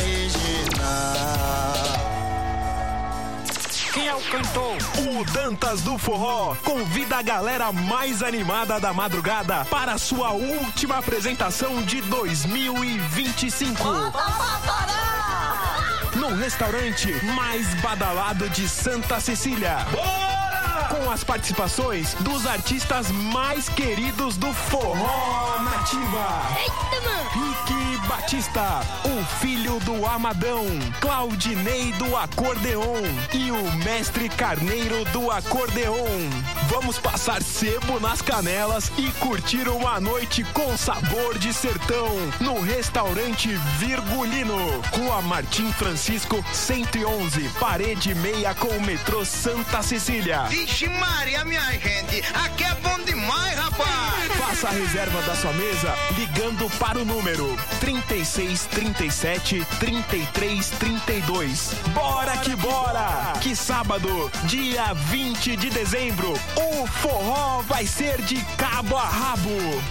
Quem é o cantor? O Dantas do Forró convida a galera mais animada da madrugada para a sua última apresentação de dois mil e vinte e cinco. No restaurante mais badalado de Santa Cecília. Com as participações dos artistas mais queridos do Forró Nativa. Eita, mano! Rick Batista, o filho do Amadão, Claudinei do Acordeon e o mestre Carneiro do Acordeon. Vamos passar sebo nas canelas e curtir uma noite com sabor de sertão no restaurante Virgulino, Rua Martim Francisco, cento e onze, parede meia com o metrô Santa Cecília. Vixe Maria, minha gente, aqui é bom demais, rapaz! Faça a reserva da sua mesa ligando para o número trinta e seis, trinta e sete, trinta e três, trinta e dois. Bora que bora! Que sábado, dia vinte de dezembro, o forró vai ser de cabo a rabo.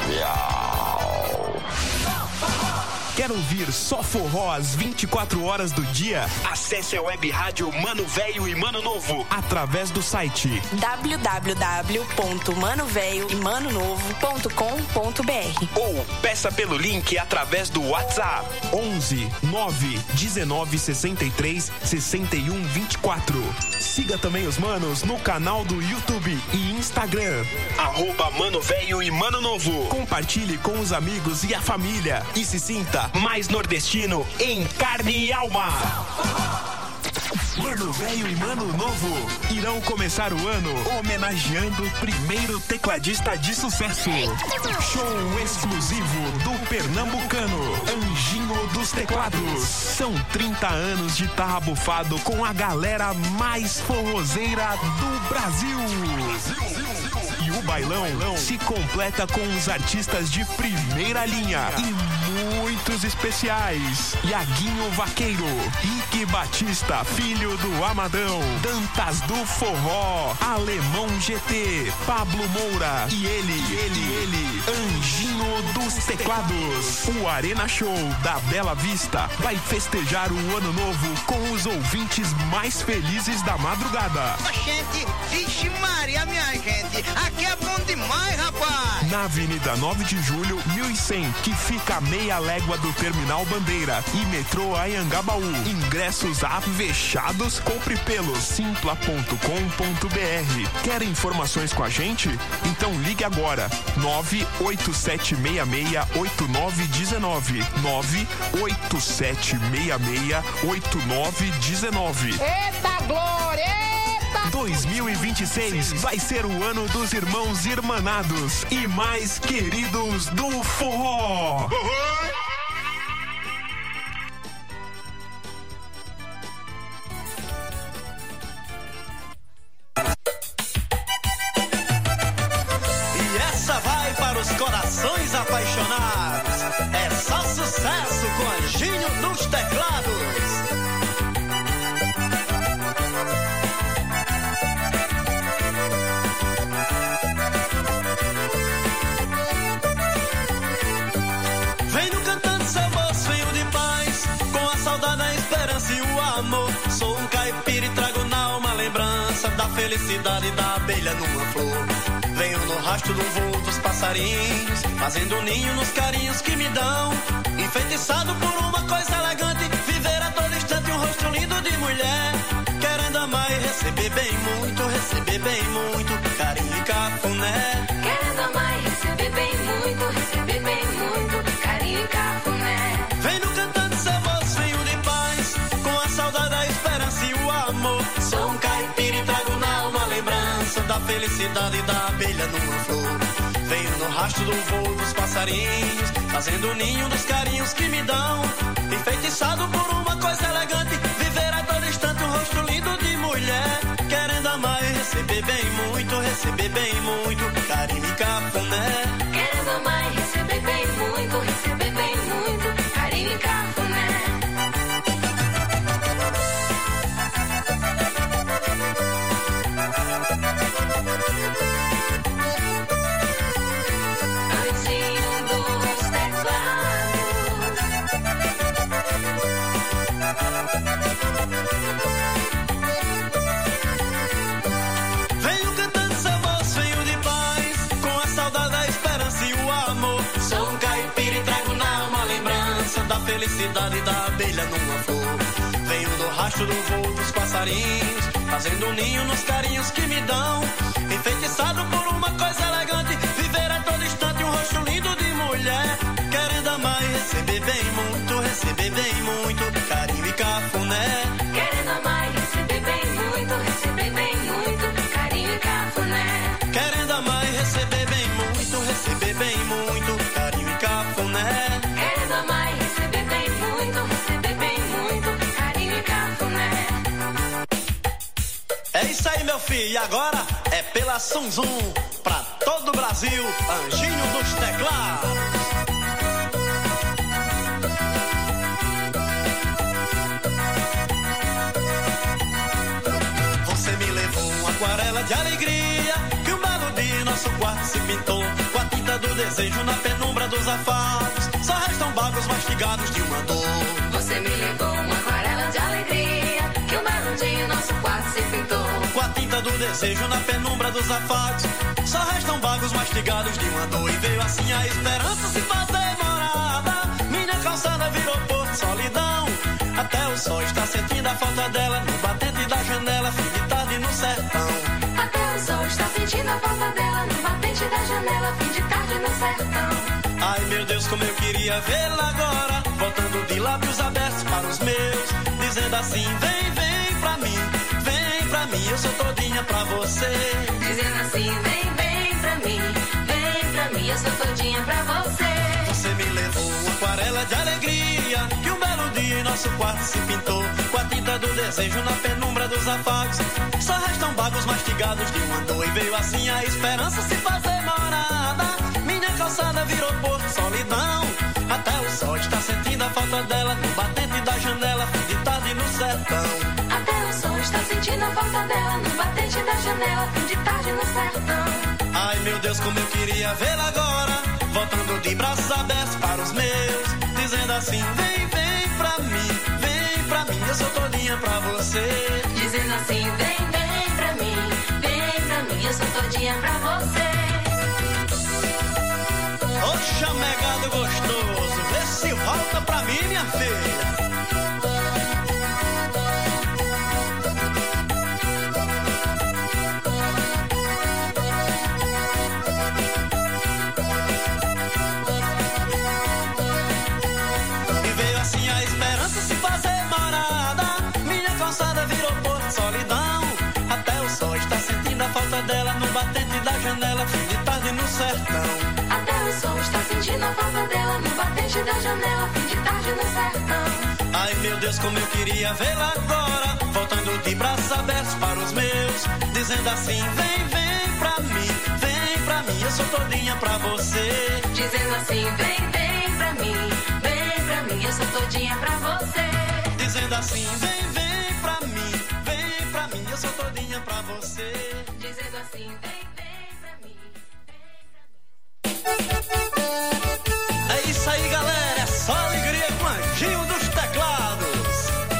Quer ouvir só forró às vinte e quatro horas do dia? Acesse a web rádio Mano Velho e Mano Novo através do site w w w ponto mano velho e mano novo ponto com ponto b r ou peça pelo link através do WhatsApp onze nove dezenove sessenta e três sessenta e um vinte e quatro. Siga também os manos no canal do YouTube e Instagram arroba Mano Velho e Mano Novo. Compartilhe com os amigos e a família e se sinta mais nordestino em carne e alma. Mano Velho e Mano Novo irão começar o ano homenageando o primeiro tecladista de sucesso. Show exclusivo do pernambucano Anjinho dos Teclados. São trinta anos de tarra bufado com a galera mais forrozeira do Brasil. E o bailão se completa com os artistas de primeira linha e muitos especiais. Iaguinho Vaqueiro, Rick Batista, filho do Amadão, Dantas do Forró, Alemão G T, Pablo Moura e ele, ele, ele, Anjinho dos Teclados. O Arena Show da Bela Vista vai festejar o ano novo com os ouvintes mais felizes da madrugada. Gente, vixe Maria, minha gente, aqui é bom demais, rapaz. Na Avenida nove de Julho, mil e cem, que fica a meia légua do Terminal Bandeira e metrô Anhangabaú. Ingressos avechados, compre pelo simpla ponto com ponto br. Quer informações com a gente? Então ligue agora, nove oito sete seis seis oito nove um nove, nove oito sete seis seis oito nove um nove. Eita glória, eita! dois mil e vinte e seis vai ser o ano dos irmãos irmanados e mais queridos do forró. E essa vai para os corações apaixonados. É só sucesso com Anjinho nos teclados. Sou um caipira e trago na alma a lembrança da felicidade da abelha numa flor. Venho no rastro do voo dos passarinhos, fazendo um ninho nos carinhos que me dão. Enfeitiçado por uma coisa elegante, viver a todo instante um rosto lindo de mulher. Querendo amar e receber bem muito, receber bem muito, carinho e cafuné. Querendo amar e receber bem muito, receber bem muito, carinho e cafuné. Vem no cantando seu voz, venho de paz, com a saudade, a esperança e o amor. Sou um caipira e trago na alma a lembrança da felicidade da abelha numa flor. Venho no rastro do voo dos passarinhos, fazendo o ninho dos carinhos que me dão. Enfeitiçado por uma coisa elegante, viver a todo instante um rosto lindo de mulher. Querendo amar e receber bem muito, receber bem muito, carinho e cafuné. Querendo amar e receber bem muito, receber bem muito, carinho e cafuné. Venho cantando seu voz, venho de paz, com a saudade, a esperança e o amor. Sou um caipira e trago na alma a lembrança da felicidade da abelha numa flor. Venho no rastro do voo dos passarinhos, fazendo um ninho nos carinhos que me dão. Enfeitiçado por uma coisa elegante, viver a todo instante um rosto lindo de mulher. Querendo amar e receber bem muito, receber bem muito, carinho e cafuné. Querendo amar e receber bem muito, receber bem muito, carinho e cafuné. Querendo amar e receber bem muito, receber bem muito, carinho e cafuné. Querendo amar e receber bem muito, receber bem muito, carinho e cafuné. É isso aí, meu filho, e agora é pela Zum Zum, pra todo o Brasil, Anjinho dos Teclados. Você me levou uma aquarela de alegria, que um belo dia nosso quarto se pintou com a tinta do desejo na penumbra dos afados. Só restam bagos mastigados de uma dor. Você me levou uma aquarela de alegria, que um belo dia nosso quarto se pintou com a tinta do desejo na penumbra dos afados. Só restam bagos mastigados de uma dor. E veio assim a esperança se fazer morada. Minha calçada virou porto, solidão. Até o sol está sentindo a falta dela no batente da janela, fim de tarde no sertão. Até o sol está sentindo a falta dela no batente da janela, fim de tarde no sertão. Ai meu Deus, como eu queria vê-la agora, voltando de lábios abertos para os meus, dizendo assim, vem, vem pra mim. mim, eu sou todinha pra você. Dizendo assim, vem, vem pra mim, vem pra mim, eu sou todinha pra você. Você me levou aquarela de alegria, que um belo dia em nosso quarto se pintou, com a tinta do desejo na penumbra dos afagos. Só restam bagos mastigados de uma dor, e veio assim a esperança se fazer morada. Minha calçada virou porto, solidão, até o sol está sentindo a falta dela, no batente da janela, fim de tarde no sertão. Até o sol está sentindo a falta dela, no batente da janela, fim de tarde no sertão. Ai meu Deus, como eu queria vê-la agora, voltando de braços abertos para os meus, dizendo assim, vem, vem pra mim, vem pra mim, eu sou todinha pra você. Dizendo assim, vem, vem pra mim, vem pra mim, eu sou todinha pra você. Ô chamegado gostoso, vê se volta pra mim, minha filha. Dela no batente da janela, fim de tarde no sertão. Até o sol está sentindo a falta dela no batente da janela, fim de tarde no sertão. Ai meu Deus, como eu queria vê-la agora, voltando de braços abertos para os meus, dizendo assim, vem, vem pra mim, vem pra mim, eu sou todinha pra você. Dizendo assim, vem, vem pra mim, vem pra mim, eu sou todinha pra você. Dizendo assim, vem, vem pra mim, vem pra mim, eu sou todinha pra você. Dizendo assim, vem, vem pra mim. É isso aí, galera, é só alegria com a Gil dos teclados.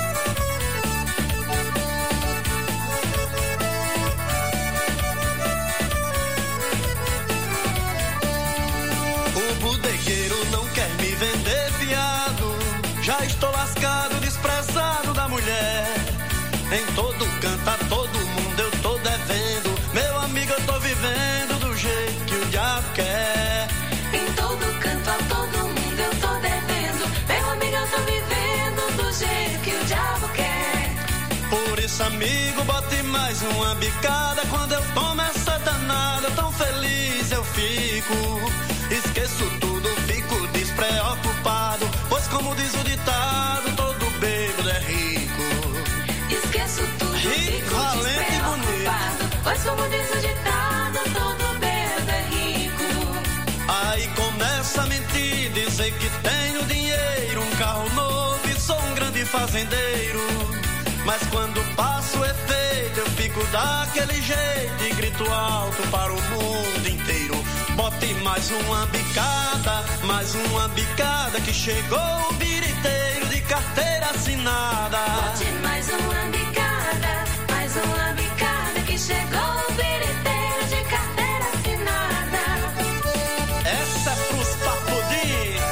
O bodegueiro não quer me vender fiado, já estou lascado, desprezado da mulher. Em todo canto, a todo mundo eu tô devendo, meu amigo, eu tô vivendo do jeito que o diabo quer. Em todo canto, a todo mundo eu tô devendo, meu amigo, eu tô vivendo do jeito que o diabo quer. Por isso, amigo, bote mais uma bicada, quando eu tomo essa danada, tão feliz eu fico. Esqueço tudo, fico despreocupado, pois como diz o ditado, todo bêbado é rico. Esqueço tudo, rico, fico valente e bonito, pois como diz o ditado, todo bêbado é rico. Aí começa a mentir, dizer que tenho dinheiro, um carro novo e sou um grande fazendeiro. Mas quando passo o efeito, eu fico daquele jeito e grito alto para o mundo inteiro. Bote mais uma bicada, mais uma bicada, que chegou o biriteiro de carteira assinada. Bote mais uma bicada, mais uma bicada, que chegou o biriteiro de carteira assinada. Essa é pros papudim.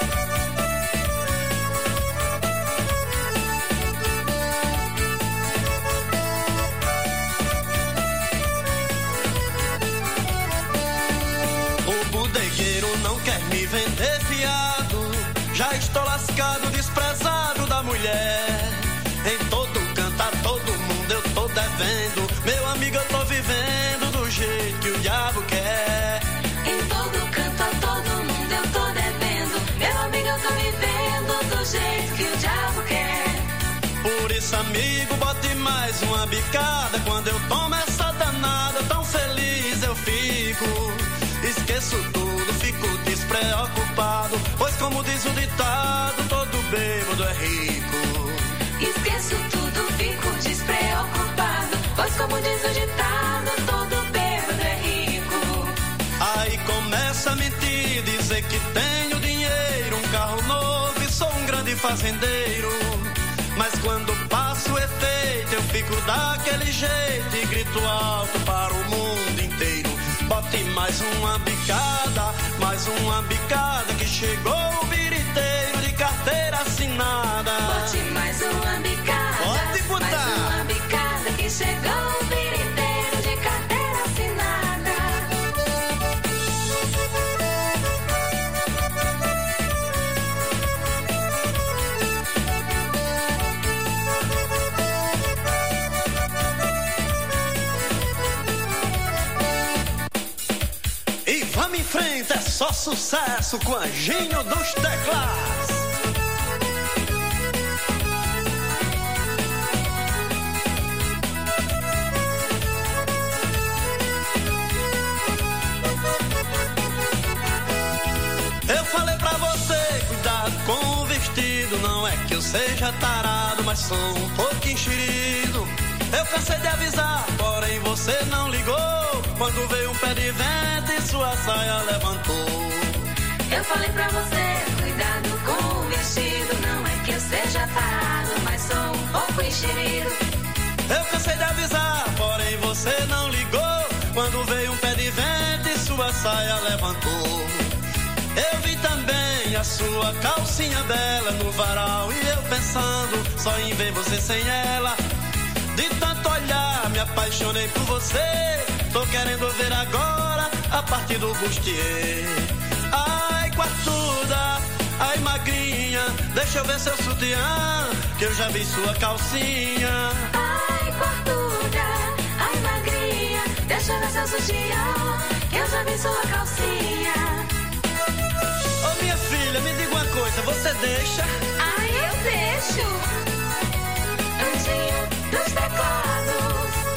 O bodegueiro não quer me vender fiado, já estou lascado, desprezado da mulher. Em todo canto, a todo mundo eu tô devendo, meu amigo, eu tô vivendo do jeito que o diabo quer. Em todo canto, a todo mundo eu tô devendo, meu amigo, eu tô vivendo do jeito que o diabo quer. Por isso, amigo, bote mais uma bicada, quando eu tomo essa danada, tão feliz eu fico. Esqueço tudo, fico despreocupado, pois como diz o ditado, todo bêbado é rico. Esqueço tudo, fico despreocupado, pois como diz o ditado, todo bêbado é rico. Aí começa a mentir, dizer que tenho dinheiro, um carro novo e sou um grande fazendeiro. Mas quando passo o efeito, eu fico daquele jeito e grito alto para o mundo inteiro. Bote mais uma bicada, mais uma bicada, que chegou o biriteiro de carteira assinada. Bote mais uma bicada, pode botar. Mais uma bicada, que chegou o biriteiro de carteira assinada. gente, é só sucesso com Anjinho dos Teclados. Eu falei pra você, cuidado com o vestido. Não é que eu seja tarado, mas sou um pouco enxerido. Eu cansei de avisar, porém você não ligou. Quando veio um pé de vento e sua saia levantou. Eu falei pra você, cuidado com o vestido. Não é que eu seja tarado, mas sou um pouco enxerido. Eu cansei de avisar, porém você não ligou. Quando veio um pé de vento e sua saia levantou. Eu vi também a sua calcinha bela no varal. E eu pensando só em ver você sem ela. De tanto olhar me apaixonei por você. Tô querendo ver agora a partir do bustier. Ai, quartuda, ai, magrinha, deixa eu ver seu sutiã, que eu já vi sua calcinha. Ai, quartuda, ai, magrinha, deixa eu ver seu sutiã, que eu já vi sua calcinha. Ô minha filha, me diga uma coisa, você deixa? Ai, eu deixo. Anjinho dos Teclados.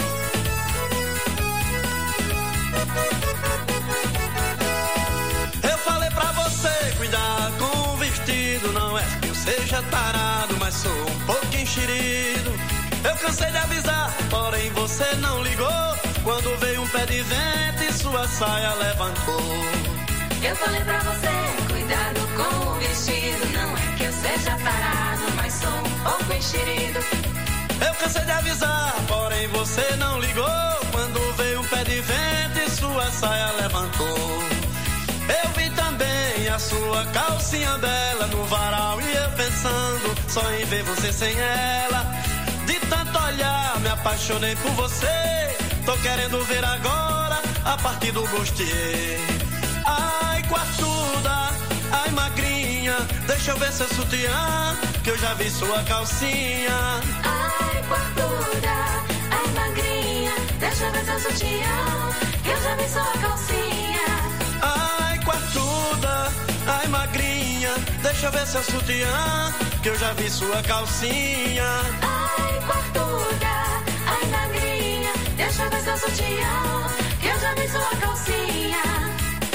Eu falei pra você, cuidar com o vestido. Não é que eu seja tarado, mas sou um pouco enxerido. Eu cansei de avisar, porém você não ligou. Quando veio um pé de vento e sua saia levantou. Eu falei pra você, cuidado com o vestido. Não é que eu seja tarado, mas sou um pouco enxerido. Eu cansei de avisar, porém você não ligou. Quando veio um pé de vento e sua saia levantou. Eu vi também a sua calcinha bela no varal. E eu pensando só em ver você sem ela. De tanto olhar me apaixonei por você. Tô querendo ver agora a partir do bustier. Ai, quartuda, ai, magrinha, deixa eu ver seu sutiã, que eu já vi sua calcinha. Ai, quartuda, ai, magrinha, deixa eu ver seu sutiã, que eu já vi sua calcinha. Ai, quartuda, ai, magrinha, deixa eu ver seu sutiã, que eu já vi sua calcinha. Ai, quartuda, ai, magrinha, deixa eu ver seu sutiã, que eu já vi sua calcinha.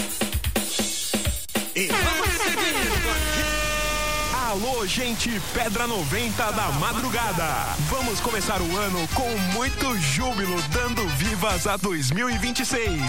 E vamos seguir. Alô, gente, Pedra noventa da madrugada. Vamos começar o ano com muito júbilo, dando vivas a dois mil e vinte e seis.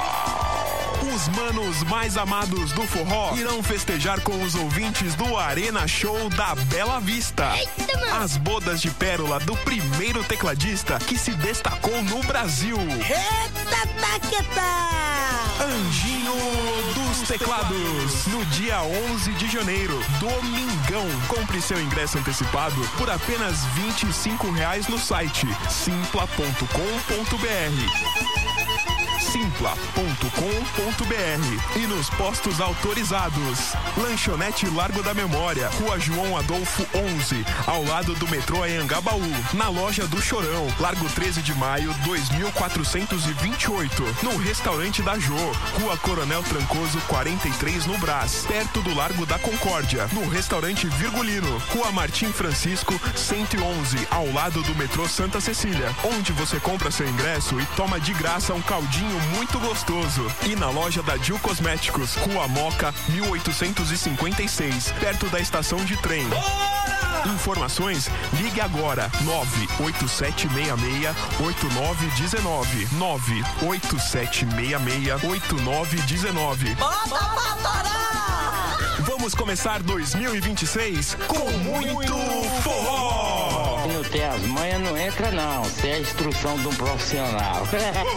Os manos mais amados do forró irão festejar com os ouvintes do Arena Show da Bela Vista. Eita, as bodas de pérola do primeiro tecladista que se destacou no Brasil. Eita, taqueta! Anjinho dos Teclados, no dia onze de janeiro, domingão. Compre seu ingresso antecipado por apenas vinte e cinco reais no site simpla ponto com ponto br. simpla ponto com ponto br e nos postos autorizados. Lanchonete Largo da Memória, Rua João Adolfo onze, ao lado do metrô Anhangabaú. Na loja do Chorão, Largo treze de maio, dois mil quatrocentos e vinte e oito. No restaurante da Jô, Rua Coronel Trancoso quarenta e três, no Brás, perto do Largo da Concórdia. No restaurante Virgulino, Rua Martim Francisco cento e onze, ao lado do metrô Santa Cecília, onde você compra seu ingresso e toma de graça um caldinho muito gostoso. E na loja da Dil Cosméticos, Rua Moca mil oitocentos e cinquenta e seis, perto da estação de trem. Bora! Informações, ligue agora nove oito sete seis seis oito nove um nove nove oito sete seis seis oito nove um nove. Bota pra torar! Vamos começar dois mil e vinte e seis com muito forró! Se não tem as manhas, não entra não. Se é a instrução de um profissional.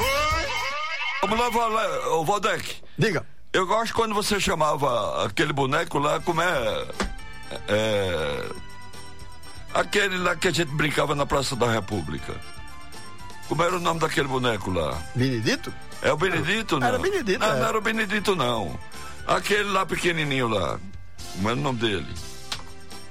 Vamos lá, ô Valdec. Diga. Eu gosto quando você chamava aquele boneco lá, como é... É... Aquele lá que a gente brincava na Praça da República. Como era o nome daquele boneco lá? Benedito? É o Benedito, não? Era Benedito, Não, é. não era o Benedito, não. Aquele lá pequenininho lá. Como era o nome dele?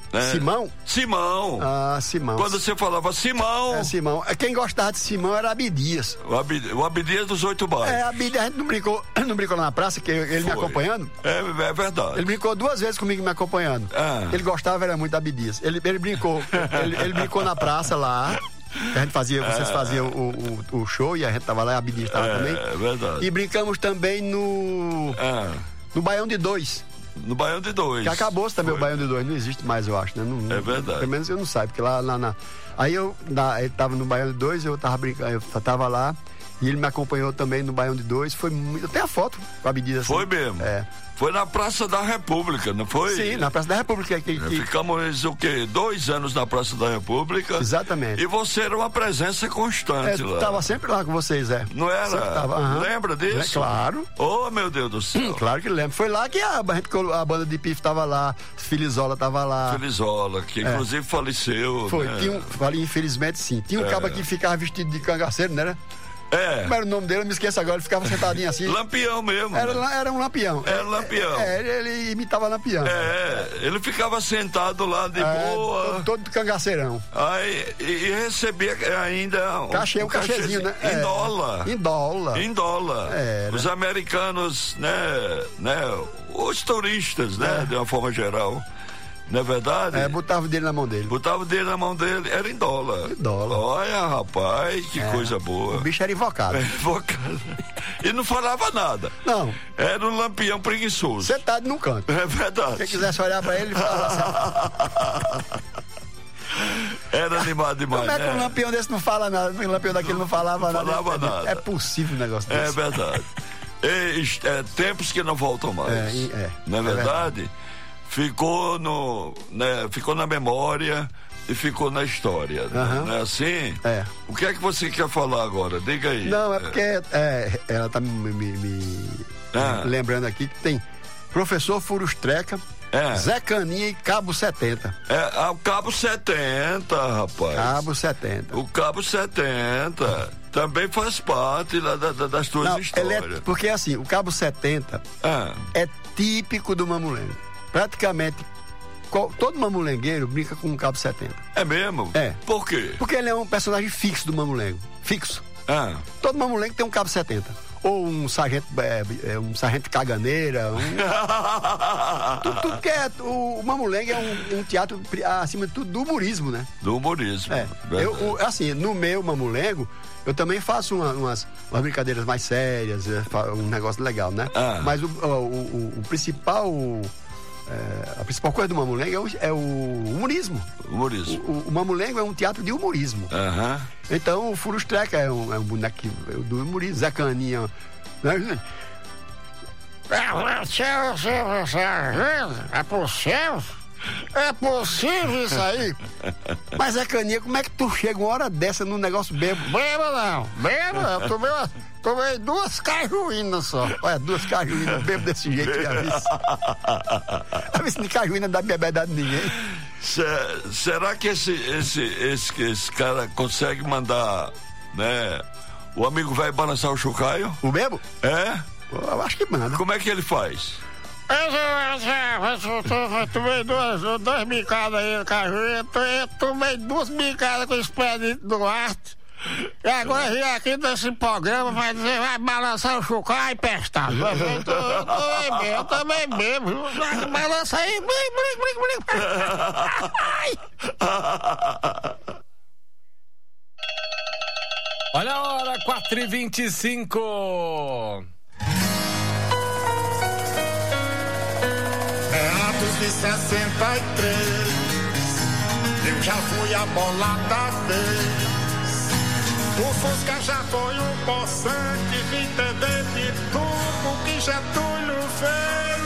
Né? Simão? Simão. Ah, Simão. Quando você falava Simão... É, Simão. Quem gostava de Simão era Abdias. O, Abid, o Abdias dos oito bairros. É, Abdias, a gente não brincou, não brincou na praça, que ele Foi. me acompanhando. É, é verdade. Ele brincou duas vezes comigo me acompanhando. Ah. Ele gostava, era muito da Abdias. Ele, ele brincou, ele, ele brincou na praça lá. A gente fazia, vocês faziam o, o, o show e a gente tava lá, a Abdias estava é, também. É verdade. E brincamos também no... Ah. No Baião de Dois. No Baião de Dois. Que acabou-se também Foi. o Baião de Dois, não existe mais, eu acho, né? Não, é verdade. Pelo menos eu não sei, porque lá, lá na... Aí eu, na, ele tava no Baião de Dois, eu tava brincando, eu tava lá, e ele me acompanhou também no Baião de Dois, foi muito... Eu tenho a foto com a Abdias assim. Foi mesmo? É. Foi na Praça da República, não foi? Sim, na Praça da República. Que, que... Ficamos, o quê? Dois anos na Praça da República. Exatamente. E você era uma presença constante é, lá. Tava sempre lá com vocês, é. Não era? Tava, uhum. Lembra disso? É, claro. Oh, meu Deus do céu. Claro que lembro. Foi lá que a, a, gente, a banda de Pif tava lá, Filizola tava lá. Filizola, que inclusive é. faleceu. Foi, né? tinha um, falei, infelizmente sim. Tinha um é. cabo que ficava vestido de cangaceiro, não era? É. Como era o nome dele? Eu me esqueço agora, ele ficava sentadinho assim. Lampião mesmo. Era, né? era um lampião. Era um lampião. É, ele, ele imitava lampião. É, ele ficava sentado lá de é, boa. Todo, todo cangaceirão. Aí, e, e recebia ainda um, Cachê, um, um cachezinho, né? Em é. dólar. Em dólar. Em dólar. Era. Os americanos, né, né, os turistas, né, é. de uma forma geral. Não é verdade? É, botava o dele na mão dele. Botava o dele na mão dele, era em dólar. Em dólar. Olha, rapaz, que é. coisa boa. O bicho era invocado. É, invocado. E não falava nada. Não. Era um lampião preguiçoso. Sentado num canto. É verdade. Quem quisesse olhar pra ele, ele falava assim. Era animado demais. Como é que né? um lampião desse não fala nada? Um lampião daquele não falava não nada. Falava é, nada. É possível um negócio desse. É verdade. e, é, tempos que não voltam mais. É, é, não é, é verdade? verdade. Ficou no, né, ficou na memória e ficou na história. Uhum. Não é assim? É. O que é que você quer falar agora? Diga aí. Não, é porque é, ela tá me, me, me ah. lembrando aqui que tem Professor Furustreca, é. Zé Caninha e Cabo setenta. É, o Cabo setenta, rapaz. Cabo setenta. O Cabo setenta. Também faz parte lá da, da, das tuas Não, histórias. Ele é, porque assim, o Cabo setenta ah. é típico do mamulengo. Praticamente qual, todo mamulengueiro brinca com o Cabo setenta. É mesmo? É. Por quê? Porque ele é um personagem fixo do mamulengo. Fixo. Ah. Todo mamulengo tem um Cabo setenta. Ou um sargento, é, um sargento caganeira. Um... tudo, tudo que é. O, o mamulengo é um, um teatro, acima de tudo, do humorismo, né? Do humorismo. É. Eu, assim, no meu mamulengo, eu também faço uma, umas, umas brincadeiras mais sérias, um negócio legal, né? Ah. Mas o, o, o, o principal. É, a principal coisa do mamulengo é o, é o humorismo. Humorismo. O, o, o mamulengo é um teatro de humorismo. Uhum. Então o Furustreca é um, é um boneco do humorismo. Zé Caninha. Né? É possível? É possível isso aí? Mas Zé Caninha, como é que tu chega uma hora dessa num negócio bebo? Bebo não, bebo não. Eu tomei, uma, tomei duas cajuínas só. Olha, duas cajuínas, bebo desse jeito, já vi. A ver se de cajuína não dá bebedade de ninguém. Será que esse, esse, esse, esse cara consegue mandar, né, o amigo vai balançar o chocalho? O bebo? É? Eu acho que manda. Como é que ele faz? Eu tomei duas, duas bicadas aí no cajuína, eu tomei duas bicadas com esse pé do arte. E agora vim aqui nesse programa vai dizer, vai balançar o chocalho e pestar. Eu também bebo, eu também bebo. Balança aí, blim, blim, blim, blim. Olha a hora, quatro e vinte e cinco. Meados de sessenta e três, eu já fui a bola da vez. O Fusca já foi um possante, vim T V de tudo que Getúlio fez.